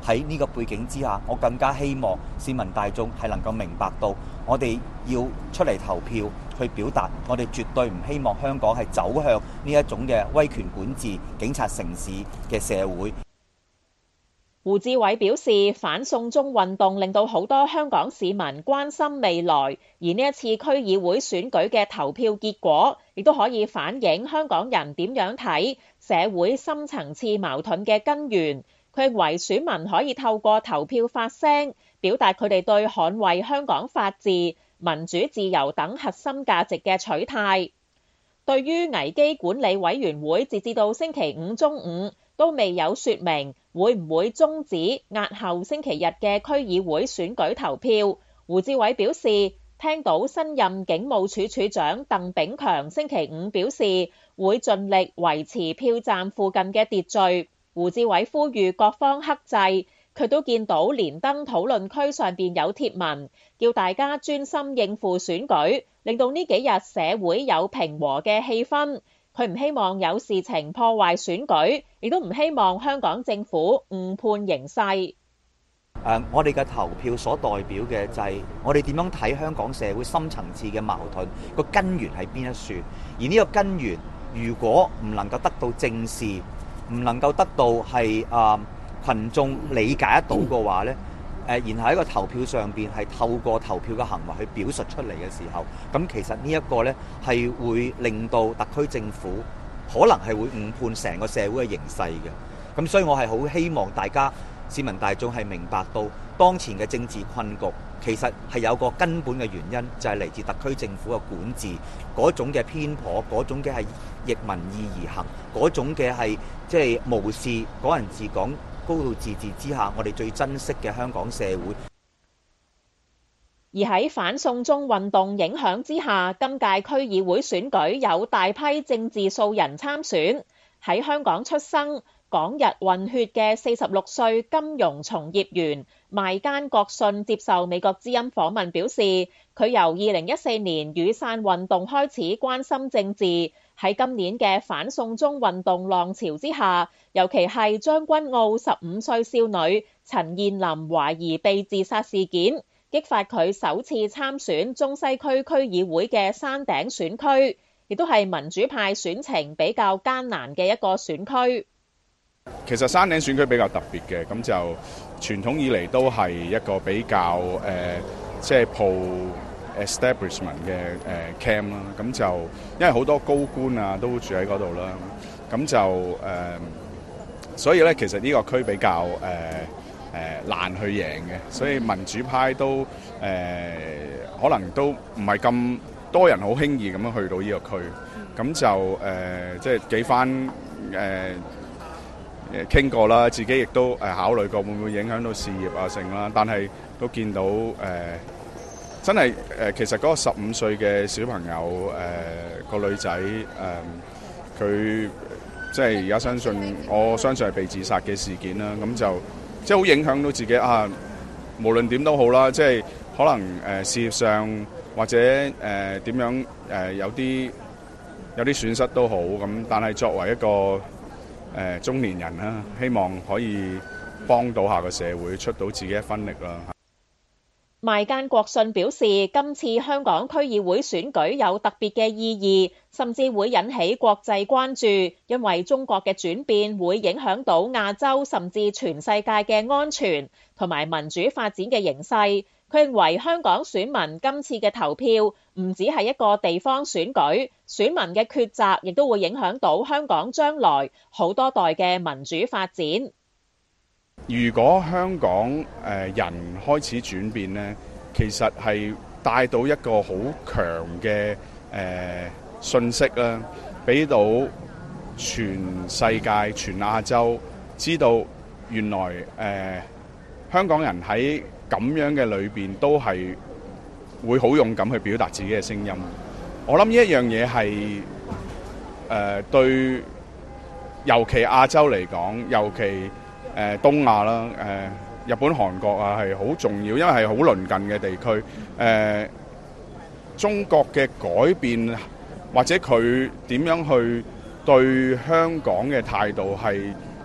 喺呢個背景之下，我更加希望市民大眾係能夠明白到，我哋要出嚟投票去表達，我哋絕對唔希望香港係走向呢一種嘅威權管治、警察城市嘅社會。
胡志偉表示，反送中運動令到好多香港市民關心未來，而呢一次區議會選舉嘅投票結果，亦都可以反映香港人點樣睇社會深層次矛盾嘅根源。佢認為選民可以透過投票發聲，表達佢哋對捍衛香港法治、民主自由等核心價值嘅取態。對於危機管理委員會截至到星期五中午都未有說明會唔會終止押後星期日嘅區議會選舉投票，胡志偉表示，聽到新任警務處處長鄧炳強星期五表示會盡力維持票站附近嘅秩序，胡志偉呼籲各方克制。佢都見到連登討論區上邊有貼文，叫大家專心應付選舉，令到呢幾日社會有平和嘅氣氛。佢唔希望有事情破壞選舉，亦都唔希望香港政府誤判形勢。
誒，我哋嘅投票所代表嘅就係我哋點樣睇香港社會深層次嘅矛盾個根源喺邊一處，而呢個根源如果唔能夠得到正視，唔能夠得到係誒群眾理解得到嘅話咧，誒，然後喺個投票上邊係透過投票嘅行為去表述出嚟嘅時候，咁其實呢一個咧係會令到特區政府可能係會誤判成個社會嘅形勢嘅。咁所以我係好希望大家市民大眾係明白到當前嘅政治困局其實係有個根本嘅原因，就係嚟自特區政府嘅管治嗰種嘅偏頗，嗰種嘅係逆民意而行，嗰種嘅係即係無視港人治港、高度自治之下，我哋最珍惜嘅香港社會。
而喺反送中運動影響之下，今屆區議會選舉有大批政治素人參選。喺香港出生、港日混血嘅四十六歲金融從業員邁奸國信接受美國之音訪問表示，佢由二零一四年雨傘運動開始關心政治，喺今年嘅反送中運動浪潮之下，尤其係將軍澳十五歲少女陳彥霖懷疑被自殺事件，激發佢首次參選中西區區議會嘅山頂選區，亦都係民主派選情比較艱難嘅一個選區。
其實山頂選區比較特別嘅，咁就傳統以嚟都係一個比較誒，即係 pro-establishment 嘅誒 camp 啦。咁就因為好多高官啊都住喺嗰度啦，咁就誒，所以咧其實呢個區比較誒誒難去贏嘅，所以民主派都誒可能都唔係咁多人好輕易咁樣去到呢個區。咁就誒即係幾番誒。誒傾過啦，自己亦都誒考慮過會唔會影響到事業啊成啦，但係都見到誒、呃、真係誒、呃、其實嗰個十五歲嘅小朋友誒、呃、個女仔誒佢即係而家相信，我相信係被自殺嘅事件啦，咁就即係好影響到自己啊！無論點都好啦，即係可能誒、呃、事業上或者誒點、呃、樣誒、呃、有啲有啲損失都好咁，但係作為一個誒、呃、中年人啦，希望可以幫到下個社會，出到自己一分力啦。
邁奸國信表示，今次香港區議會選舉有特別嘅意義，甚至會引起國際關注，因為中國嘅轉變會影響到亞洲甚至全世界嘅安全同埋民主發展嘅形勢。佢認為香港選民今次嘅投票唔只係一個地方選舉，選民嘅抉擇亦都會影響到香港將來好多代嘅民主發展。
如果香港誒人開始轉變呢，其實係帶到一個好強嘅誒信息啦，俾到全世界、全亞洲知道原來誒、呃、香港人喺咁樣嘅裏邊都係會好勇敢去表達自己嘅聲音。我諗呢一樣嘢係誒對，尤其亞洲嚟講，尤其誒、呃、東亞啦，誒、呃、日本、韓國啊係好重要，因為係好鄰近嘅地區。誒、呃、中國嘅改變或者佢點樣去對香港嘅態度係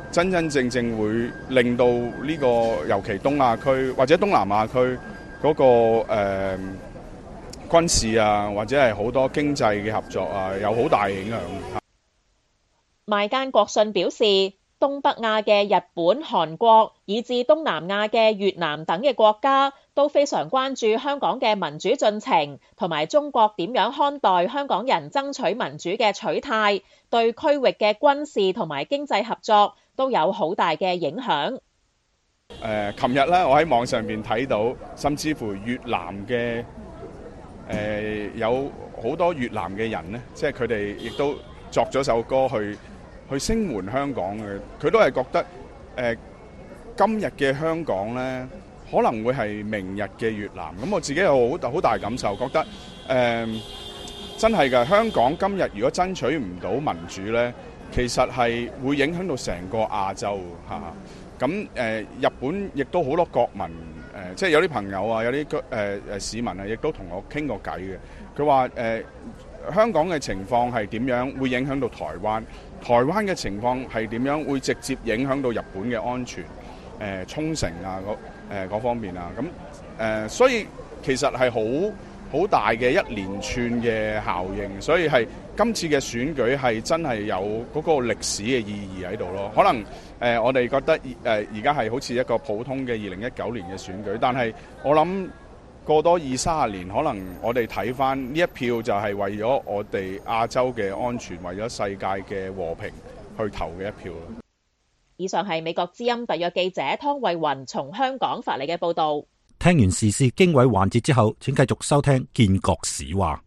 真真正正會令到呢個尤其東亞區或者東南亞區嗰個誒軍事啊，或者係好多經濟嘅合作啊，有好大影響。
邁間國信表示，東北亞嘅日本、韓國，以至東南亞嘅越南等嘅國家都非常關注香港嘅民主進程，同埋中國點樣看待香港人爭取民主嘅取態，對區域嘅軍事同埋經濟合作都有好大嘅影響。
誒，琴日咧，我喺網上面睇到，甚至乎越南嘅誒、呃、有好多越南嘅人呢，即係佢哋亦都作咗首歌去去聲援香港嘅。佢都係覺得誒、呃、今日嘅香港呢，可能會係明日嘅越南。咁我自己有好好大感受，覺得誒、呃、真係㗎。香港今日如果爭取唔到民主呢，其實係會影響到成個亞洲嚇。咁誒、呃，日本亦都好多國民誒、呃，即係有啲朋友啊，有啲誒誒市民啊，亦都同我傾過偈嘅。佢話誒香港嘅情況係點樣，會影響到台灣；台灣嘅情況係點樣，會直接影響到日本嘅安全。誒、呃，沖繩啊，嗰誒嗰方面啊，咁誒、呃，所以其實係好好大嘅一連串嘅效應，所以係今次嘅選舉係真係有嗰個歷史嘅意義喺度咯。可能誒、呃、我哋覺得誒而家係好似一個普通嘅二零一九年嘅選舉，但係我諗過多二三十年，可能我哋睇翻呢一票就係為咗我哋亞洲嘅安全，為咗世界嘅和平去投嘅一票咯。
以上係美國之音特約記者湯慧雲從香港發嚟嘅報導。
聽完時事經緯環節之後，請繼續收聽建國史話。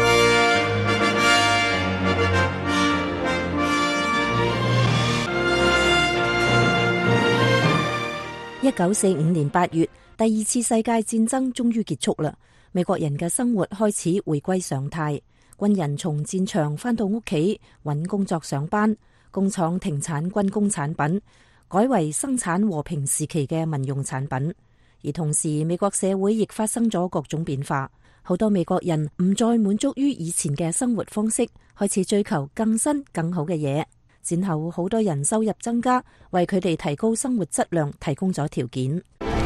一九四五年八月，第二次世界戰爭終於結束啦。美國人嘅生活開始回歸常態，軍人從戰場返到屋企揾工作上班，工廠停產軍工產品，改為生產和平時期嘅民用產品。而同時，美國社會亦發生咗各種變化，好多美國人唔再滿足於以前嘅生活方式，開始追求更新更好嘅嘢。戰後好多人收入增加，為佢哋提高生活質量提供咗條件。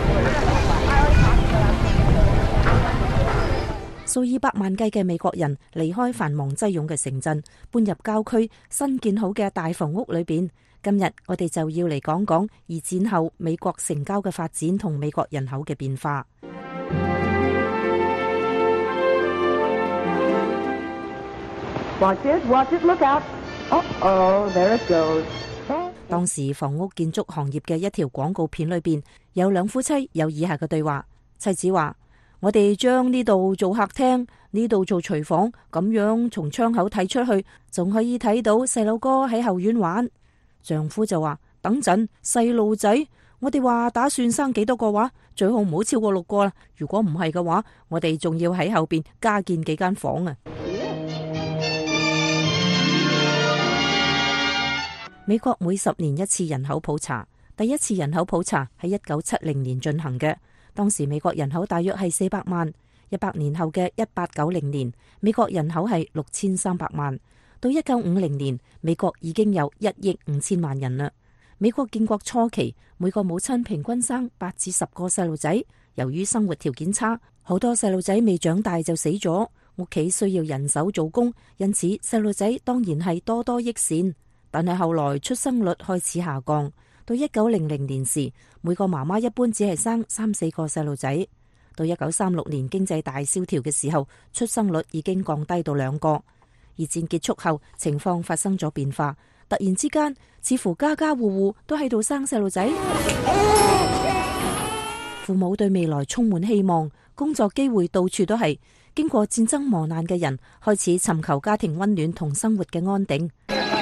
數以百萬計嘅美國人離開繁忙擠擁嘅城鎮，搬入郊區新建好嘅大房屋裏邊。今日我哋就要嚟講講二戰後美國城郊嘅發展同美國人口嘅變化。
Watch it, watch it, look out. Oh, oh, there it goes.
當時房屋建築行業嘅一條廣告片裏邊，有兩夫妻有以下嘅對話。妻子話：我哋將呢度做客廳，呢度做廚房，咁樣從窗口睇出去，仲可以睇到細路哥喺後院玩。丈夫就話：等陣細路仔，我哋話打算生幾多個話，最好唔好超過六個啦。如果唔係嘅話，我哋仲要喺後邊加建幾間房啊。美國每十年一次人口普查，第一次人口普查喺一九七零年進行嘅，當時美國人口大約係四百萬。一百年後嘅一八九零年，美國人口係六千三百萬。到一九五零年，美國已經有一億五千萬人啦。美國建國初期，每個母親平均生八至十個細路仔。由於生活條件差，好多細路仔未長大就死咗，屋企需要人手做工，因此細路仔當然係多多益善。但係後來出生率開始下降，到一九零零年時，每個媽媽一般只係生三四個細路仔。到一九三六年經濟大蕭條嘅時候，出生率已經降低到兩個。二戰結束後，情況發生咗變化，突然之間，似乎家家戶戶都喺度生細路仔。父母對未來充滿希望，工作機會到處都係。經過戰爭磨難嘅人開始尋求家庭溫暖同生活嘅安定。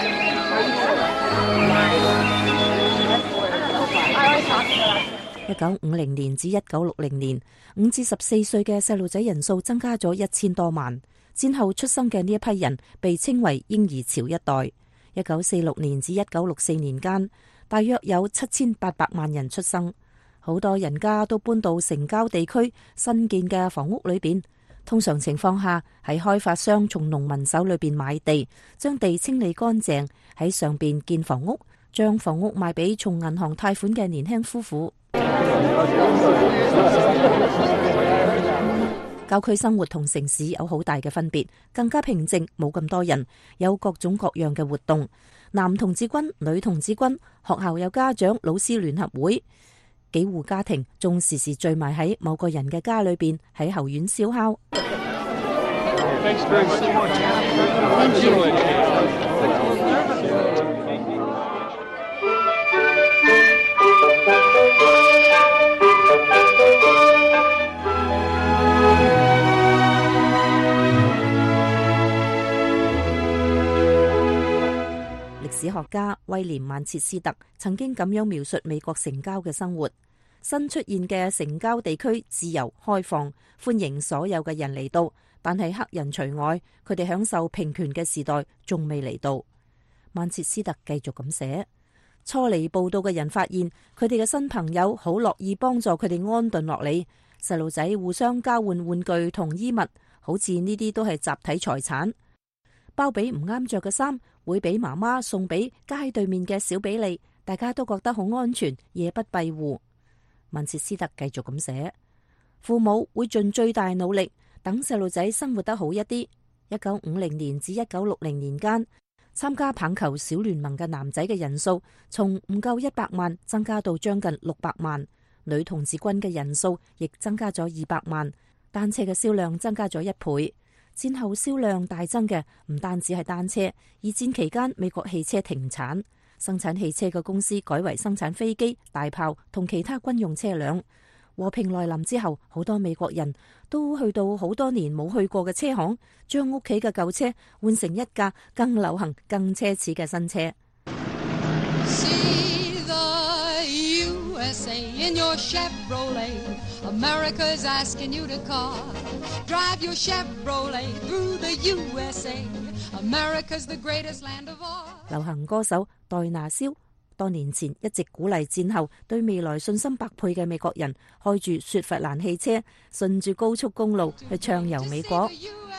一九五零年至一九六零年，五至十四歲嘅細路仔人數增加咗一千多萬。戰後出生嘅呢一批人被稱為嬰兒潮一代。一九四六年至一九六四年間，大約有七千八百萬人出生。好多人家都搬到城郊地區新建嘅房屋裏邊。通常情況下，係開發商從農民手裏邊買地，將地清理乾淨，喺上邊建房屋， 將房屋賣俾從銀行貸款嘅年輕夫婦。郊區生活同城市有好大嘅分別，更加平靜，冇咁多人，有各種各樣嘅活動。男童子軍、女童子軍，學校有家長、老師聯合會，幾戶家庭仲時時聚埋喺某個人嘅家裏邊，喺後院燒烤。歷史學家威廉曼徹斯特曾經咁樣描述美國城郊嘅生活：新出現嘅城郊地區自由開放，歡迎所有嘅人嚟到，但係黑人除外，佢哋享受平權嘅時代仲未嚟到。曼徹斯特繼續咁寫：初嚟報道嘅人發現，佢哋嘅新朋友好樂意幫助佢哋安頓落嚟，細路仔互相交換玩具同衣物，好似呢啲都係集體財產。包比唔啱着嘅衫會俾媽媽送俾街對面嘅小比利，大家都覺得好安全，夜不閉戶。曼徹斯特繼續咁寫：父母會盡最大努力等細路仔生活得好一啲。一九五零年至一九六零年間，參加棒球小聯盟嘅男仔嘅人數從唔夠一百萬增加到將近六百萬，女童子軍嘅人數亦增加咗二百萬，單車嘅銷量增加咗一倍。戰後銷量大增嘅唔單止係單車，二戰期間美國汽車停產，生產汽車嘅公司改為生產飛機、大炮同其他軍用車輛。和平來臨之後，好多美國人都去到好多年冇去過嘅車行，將屋企嘅舊車換成一架更流行、更奢侈嘅新車。See the U S A in your Chevrolet, America's asking you to call. Drive your Chevrolet through the U S A, America's the greatest land of all. 流行歌手戴拿蕭多年前一直鼓勵戰後對未來信心百倍嘅美國人，開住雪佛蘭汽車，順住高速公路去暢遊美國。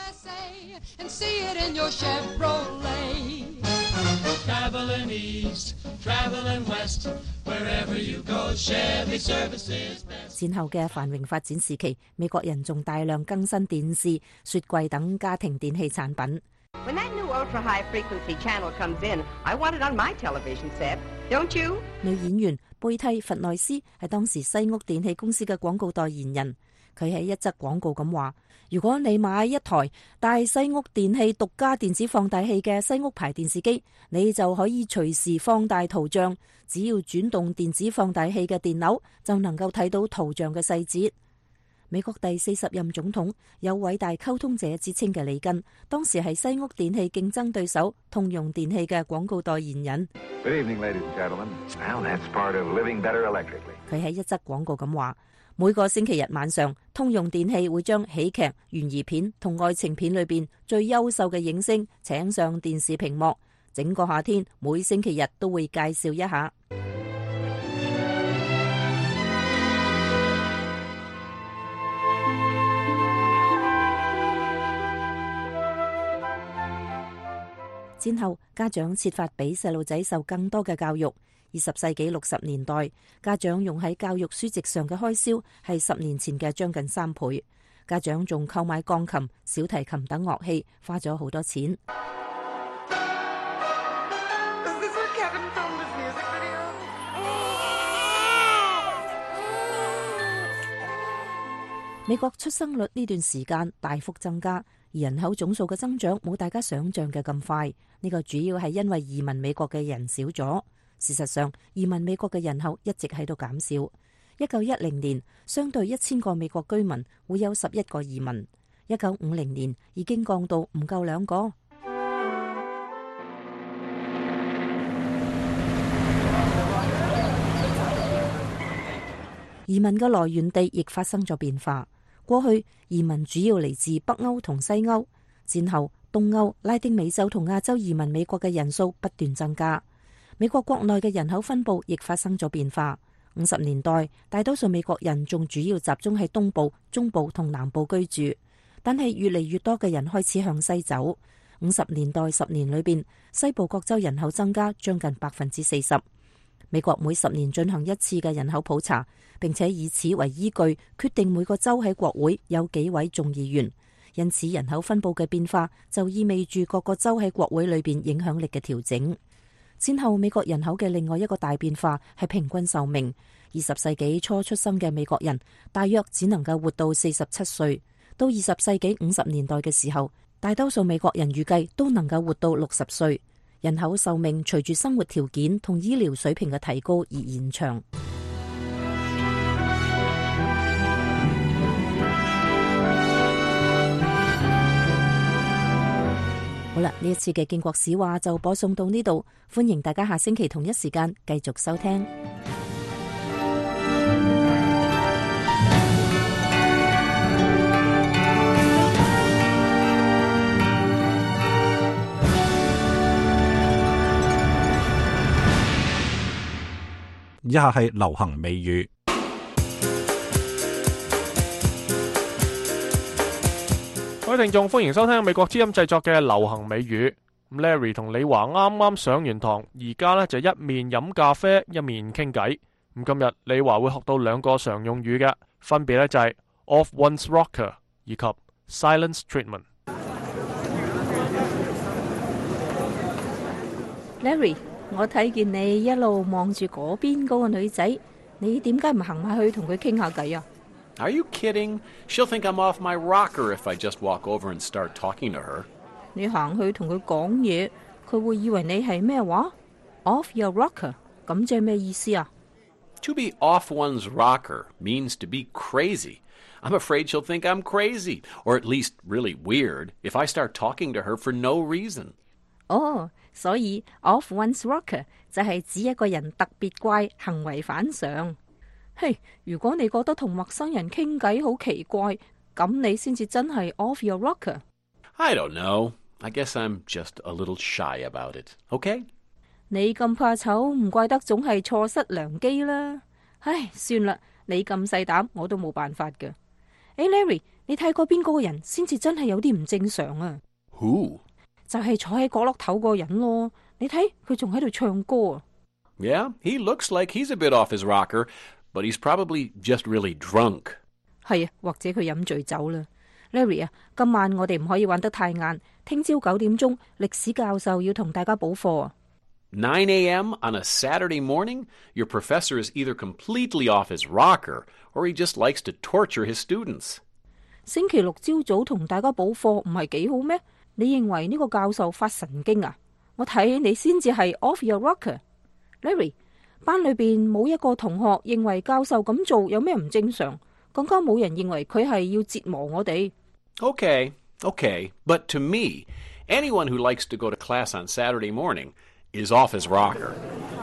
戰後嘅繁榮發展時期，美國人仲大量更新電視、雪櫃等家庭電器產品。When that new ultra-high frequency channel comes in, I want it on my television set, don't you? 女演員貝蒂·弗內斯係當時西屋電器公司嘅廣告代言人。佢喺一則廣告咁話：如果你買一台帶西屋電器獨家電子放大器嘅西屋牌電視機，你就可以隨時放大圖像，只要轉動電子放大器嘅電鈕，就能夠睇到圖像嘅細節。美國第四十任總統，有偉大溝通者之稱嘅里根，當時係西屋電器競爭對手通用電器嘅廣告代言人。Good evening, ladies and gentlemen. Well, that's part of living better electrically. 佢喺一則廣告咁話：每個星期日晚上，通用電器會將喜劇、懸疑片同愛情片裏邊最優秀嘅影星請上電視屏幕，整個夏天每星期日都會介紹一下。戰後，家長設法俾細路仔受更多嘅教育。二十世紀六十年代，家長用喺教育書籍上嘅開銷係十年前嘅將近三倍。家長仲購買鋼琴、小提琴等樂器，花咗好多錢。美國出生率呢段時間大幅增加，而人口總數嘅增長冇大家想象嘅咁快。呢個主要係因為移民美國嘅人少咗。事實上，移民美國嘅人口一直喺度減少。一九一零年，相對一千個美國居民會有十一個移民。一九五零年已經降到唔夠兩個。移民嘅來源地亦發生咗變化。過去移民主要嚟自北歐同西歐，戰後東歐、拉丁美洲同亞洲移民美國嘅人數不斷增加。美國國內嘅人口分布亦發生咗變化。五十年代，大多數美國人仲主要集中喺東部、中部同南部居住，但係越嚟越多嘅人開始向西走。 五十年代十年裏邊，西部各州人口增加將近百分之四十。美國每十年進行一次嘅人口普查，並且以此為依據決定每個州喺國會有幾位眾議員。因此，人口分佈嘅變化就意味住各個州喺國會裏邊影響力嘅調整。戰後美國人口嘅另外一個大變化係平均壽命。二十世紀初出生嘅美國人大約只能夠活到四十七歲，到二十世紀五十年代嘅時候，大多數美國人預計都能夠活到六十歲。人口壽命隨住生活條件同醫療水平嘅提高而延長。好啦，呢一次嘅建國史話就播送到呢度，歡迎大家下星期同一時間繼續收聽。
以下係流行美語。
各位聽眾，歡迎收聽美國之音製作嘅流行美語。Larry 同李華啱啱上完堂，而家呢就一面飲咖啡，一面傾偈。咁今日李華會學到兩個常用語嘅，分別呢就係 off one's rocker 以及 silence treatment。
Larry，我睇見你一路望住嗰邊嗰個女仔，你點解唔行埋去同佢傾下偈啊？
Are you kidding? She'll think I'm off my rocker if I just walk over and start talking to her.
你行去同佢講嘢，佢會以為你係咩話 ？Off your rocker， 咁即係咩意思啊？
To be off one's rocker means to be crazy. I'm afraid she'll think I'm crazy, or at least really weird, if I start talking to her for no reason.
哦，所以 off one's rocker 就係指一個人特別怪，行為反常。嘿，如果你覺得同陌生人傾偈好奇怪，咁你先至真係 off your rocker。
I don't know. I guess I'm just a little shy about it. Okay?
你咁怕醜，唔怪得總係錯失良機啦。唉，算啦，你咁細膽，我都冇辦法㗎。誒 Larry， 你睇過邊個人先至真係有啲唔正常啊？
Who?
就係坐喺角落頭個人咯。你睇佢仲喺度唱歌啊。
Yeah, he looks like he's a bit off his rocker, but he's probably just really drunk.
係啊，或者佢飲醉酒啦。Larry 啊，今晚我哋唔可以玩得太晏，聽朝九點鐘歷史教授要同大家補課啊。
nine a.m. on a Saturday morning? Your professor is either completely off his rocker, or he just likes to torture his students.
星期六朝早同大家補課唔係幾好咩？你認為呢個教授發神經啊？我睇你先至係 off your rocker。 Larry， 班裏邊冇一個同學認為教授咁做有咩唔正常，更加冇人認為佢係要折磨我哋。
Okay, okay, but to me, anyone who likes to go to class on Saturday morning is off his rocker.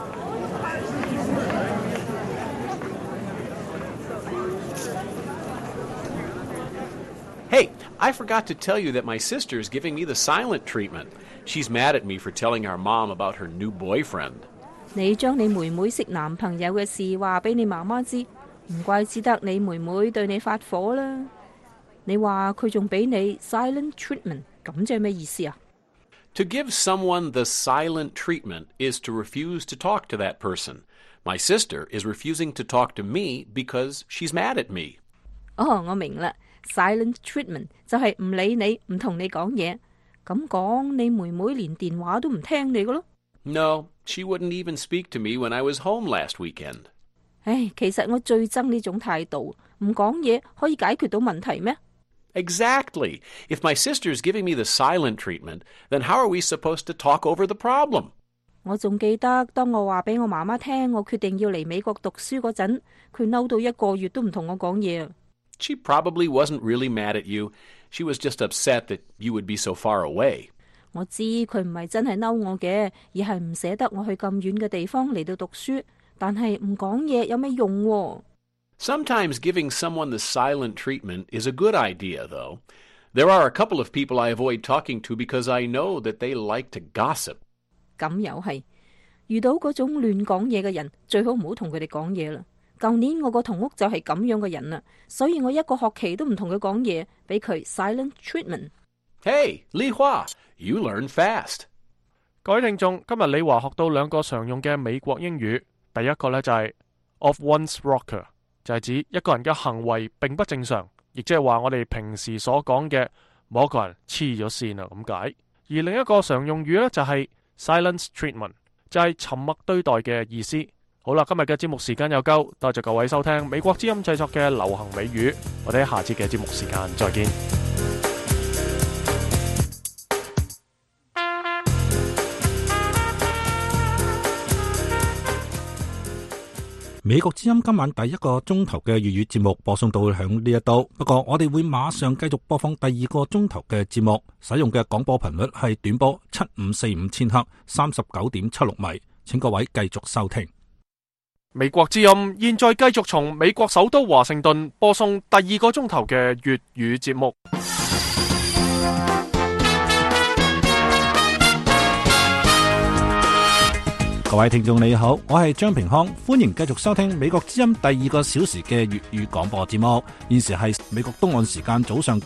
Hey, I forgot to tell you that my sister's giving me the silent treatment. She's mad at me for telling our mom about her new boyfriend.
你將你妹妹識男朋友嘅事話俾你媽媽知，唔怪之得你妹妹對你發火啦。你話佢仲俾你 silent treatment， 咁即係咩意思啊？
To give someone the silent treatment is to refuse to talk to that person. My sister is refusing to talk to me because she's mad at me.
哦，我明啦。Silent treatment 就係唔理你，唔同你講嘢。咁講，你妹妹連電話都唔聽你嘅咯。
No, she wouldn't even speak to me when I was home last weekend.
唉，其實我最憎呢種態度，唔講嘢可以解決到問題咩？
Exactly. If my sister's giving me the silent treatment, then how are we supposed to talk over the problem?
我仲記得當我話俾我媽媽聽，我決定要嚟美國讀書嗰陣，佢嬲到一個月都唔同我講嘢。
She probably wasn't really mad at you. She was just upset that you would be so far away.
我知佢唔係真係嬲我嘅，而係唔捨得我去咁遠嘅地方嚟到讀書。但係唔講嘢有咩用喎？
Sometimes giving someone the silent treatment is a good idea, though. There are a couple of people I avoid talking to because I know that they like to gossip.
咁又係，遇到嗰種亂講嘢嘅人，最好唔好同佢哋講嘢啦。舊年我個同屋就係咁樣嘅人啦，所以我一個學期都唔同佢講嘢，俾佢 silent treatment。
Hey, Li Hua, You learn fast.
各位聽眾，今日李華學到兩個常用嘅美國英語。第一個呢就係 off one's rocker， 就係指一個人嘅行為並不正常，亦即係話我哋平時所講嘅某一個人黐咗線啊咁解。而另一個常用語呢，就係 silence treatment， 就係沉默對待嘅意思。好啦，今日嘅節目時間又夠，多謝各位收聽美國之音製作嘅流行美語，我哋喺下次嘅節目時間再見。
美國之音今晚第一個鐘頭嘅粵語節目播送到響呢一度，不過我哋會馬上繼續播放第二個鐘頭嘅節目，使用嘅廣播頻率係短波七五四五千赫，三十九點七六米，請各位繼續收聽。
美國之音現在繼續從美國首都華盛頓播送第二個鐘頭嘅粵語節目。
各位聽眾你好，我係張平康，歡迎繼續收聽美國之音第二個小時嘅粵語廣播節目。現時係美國東岸時間早上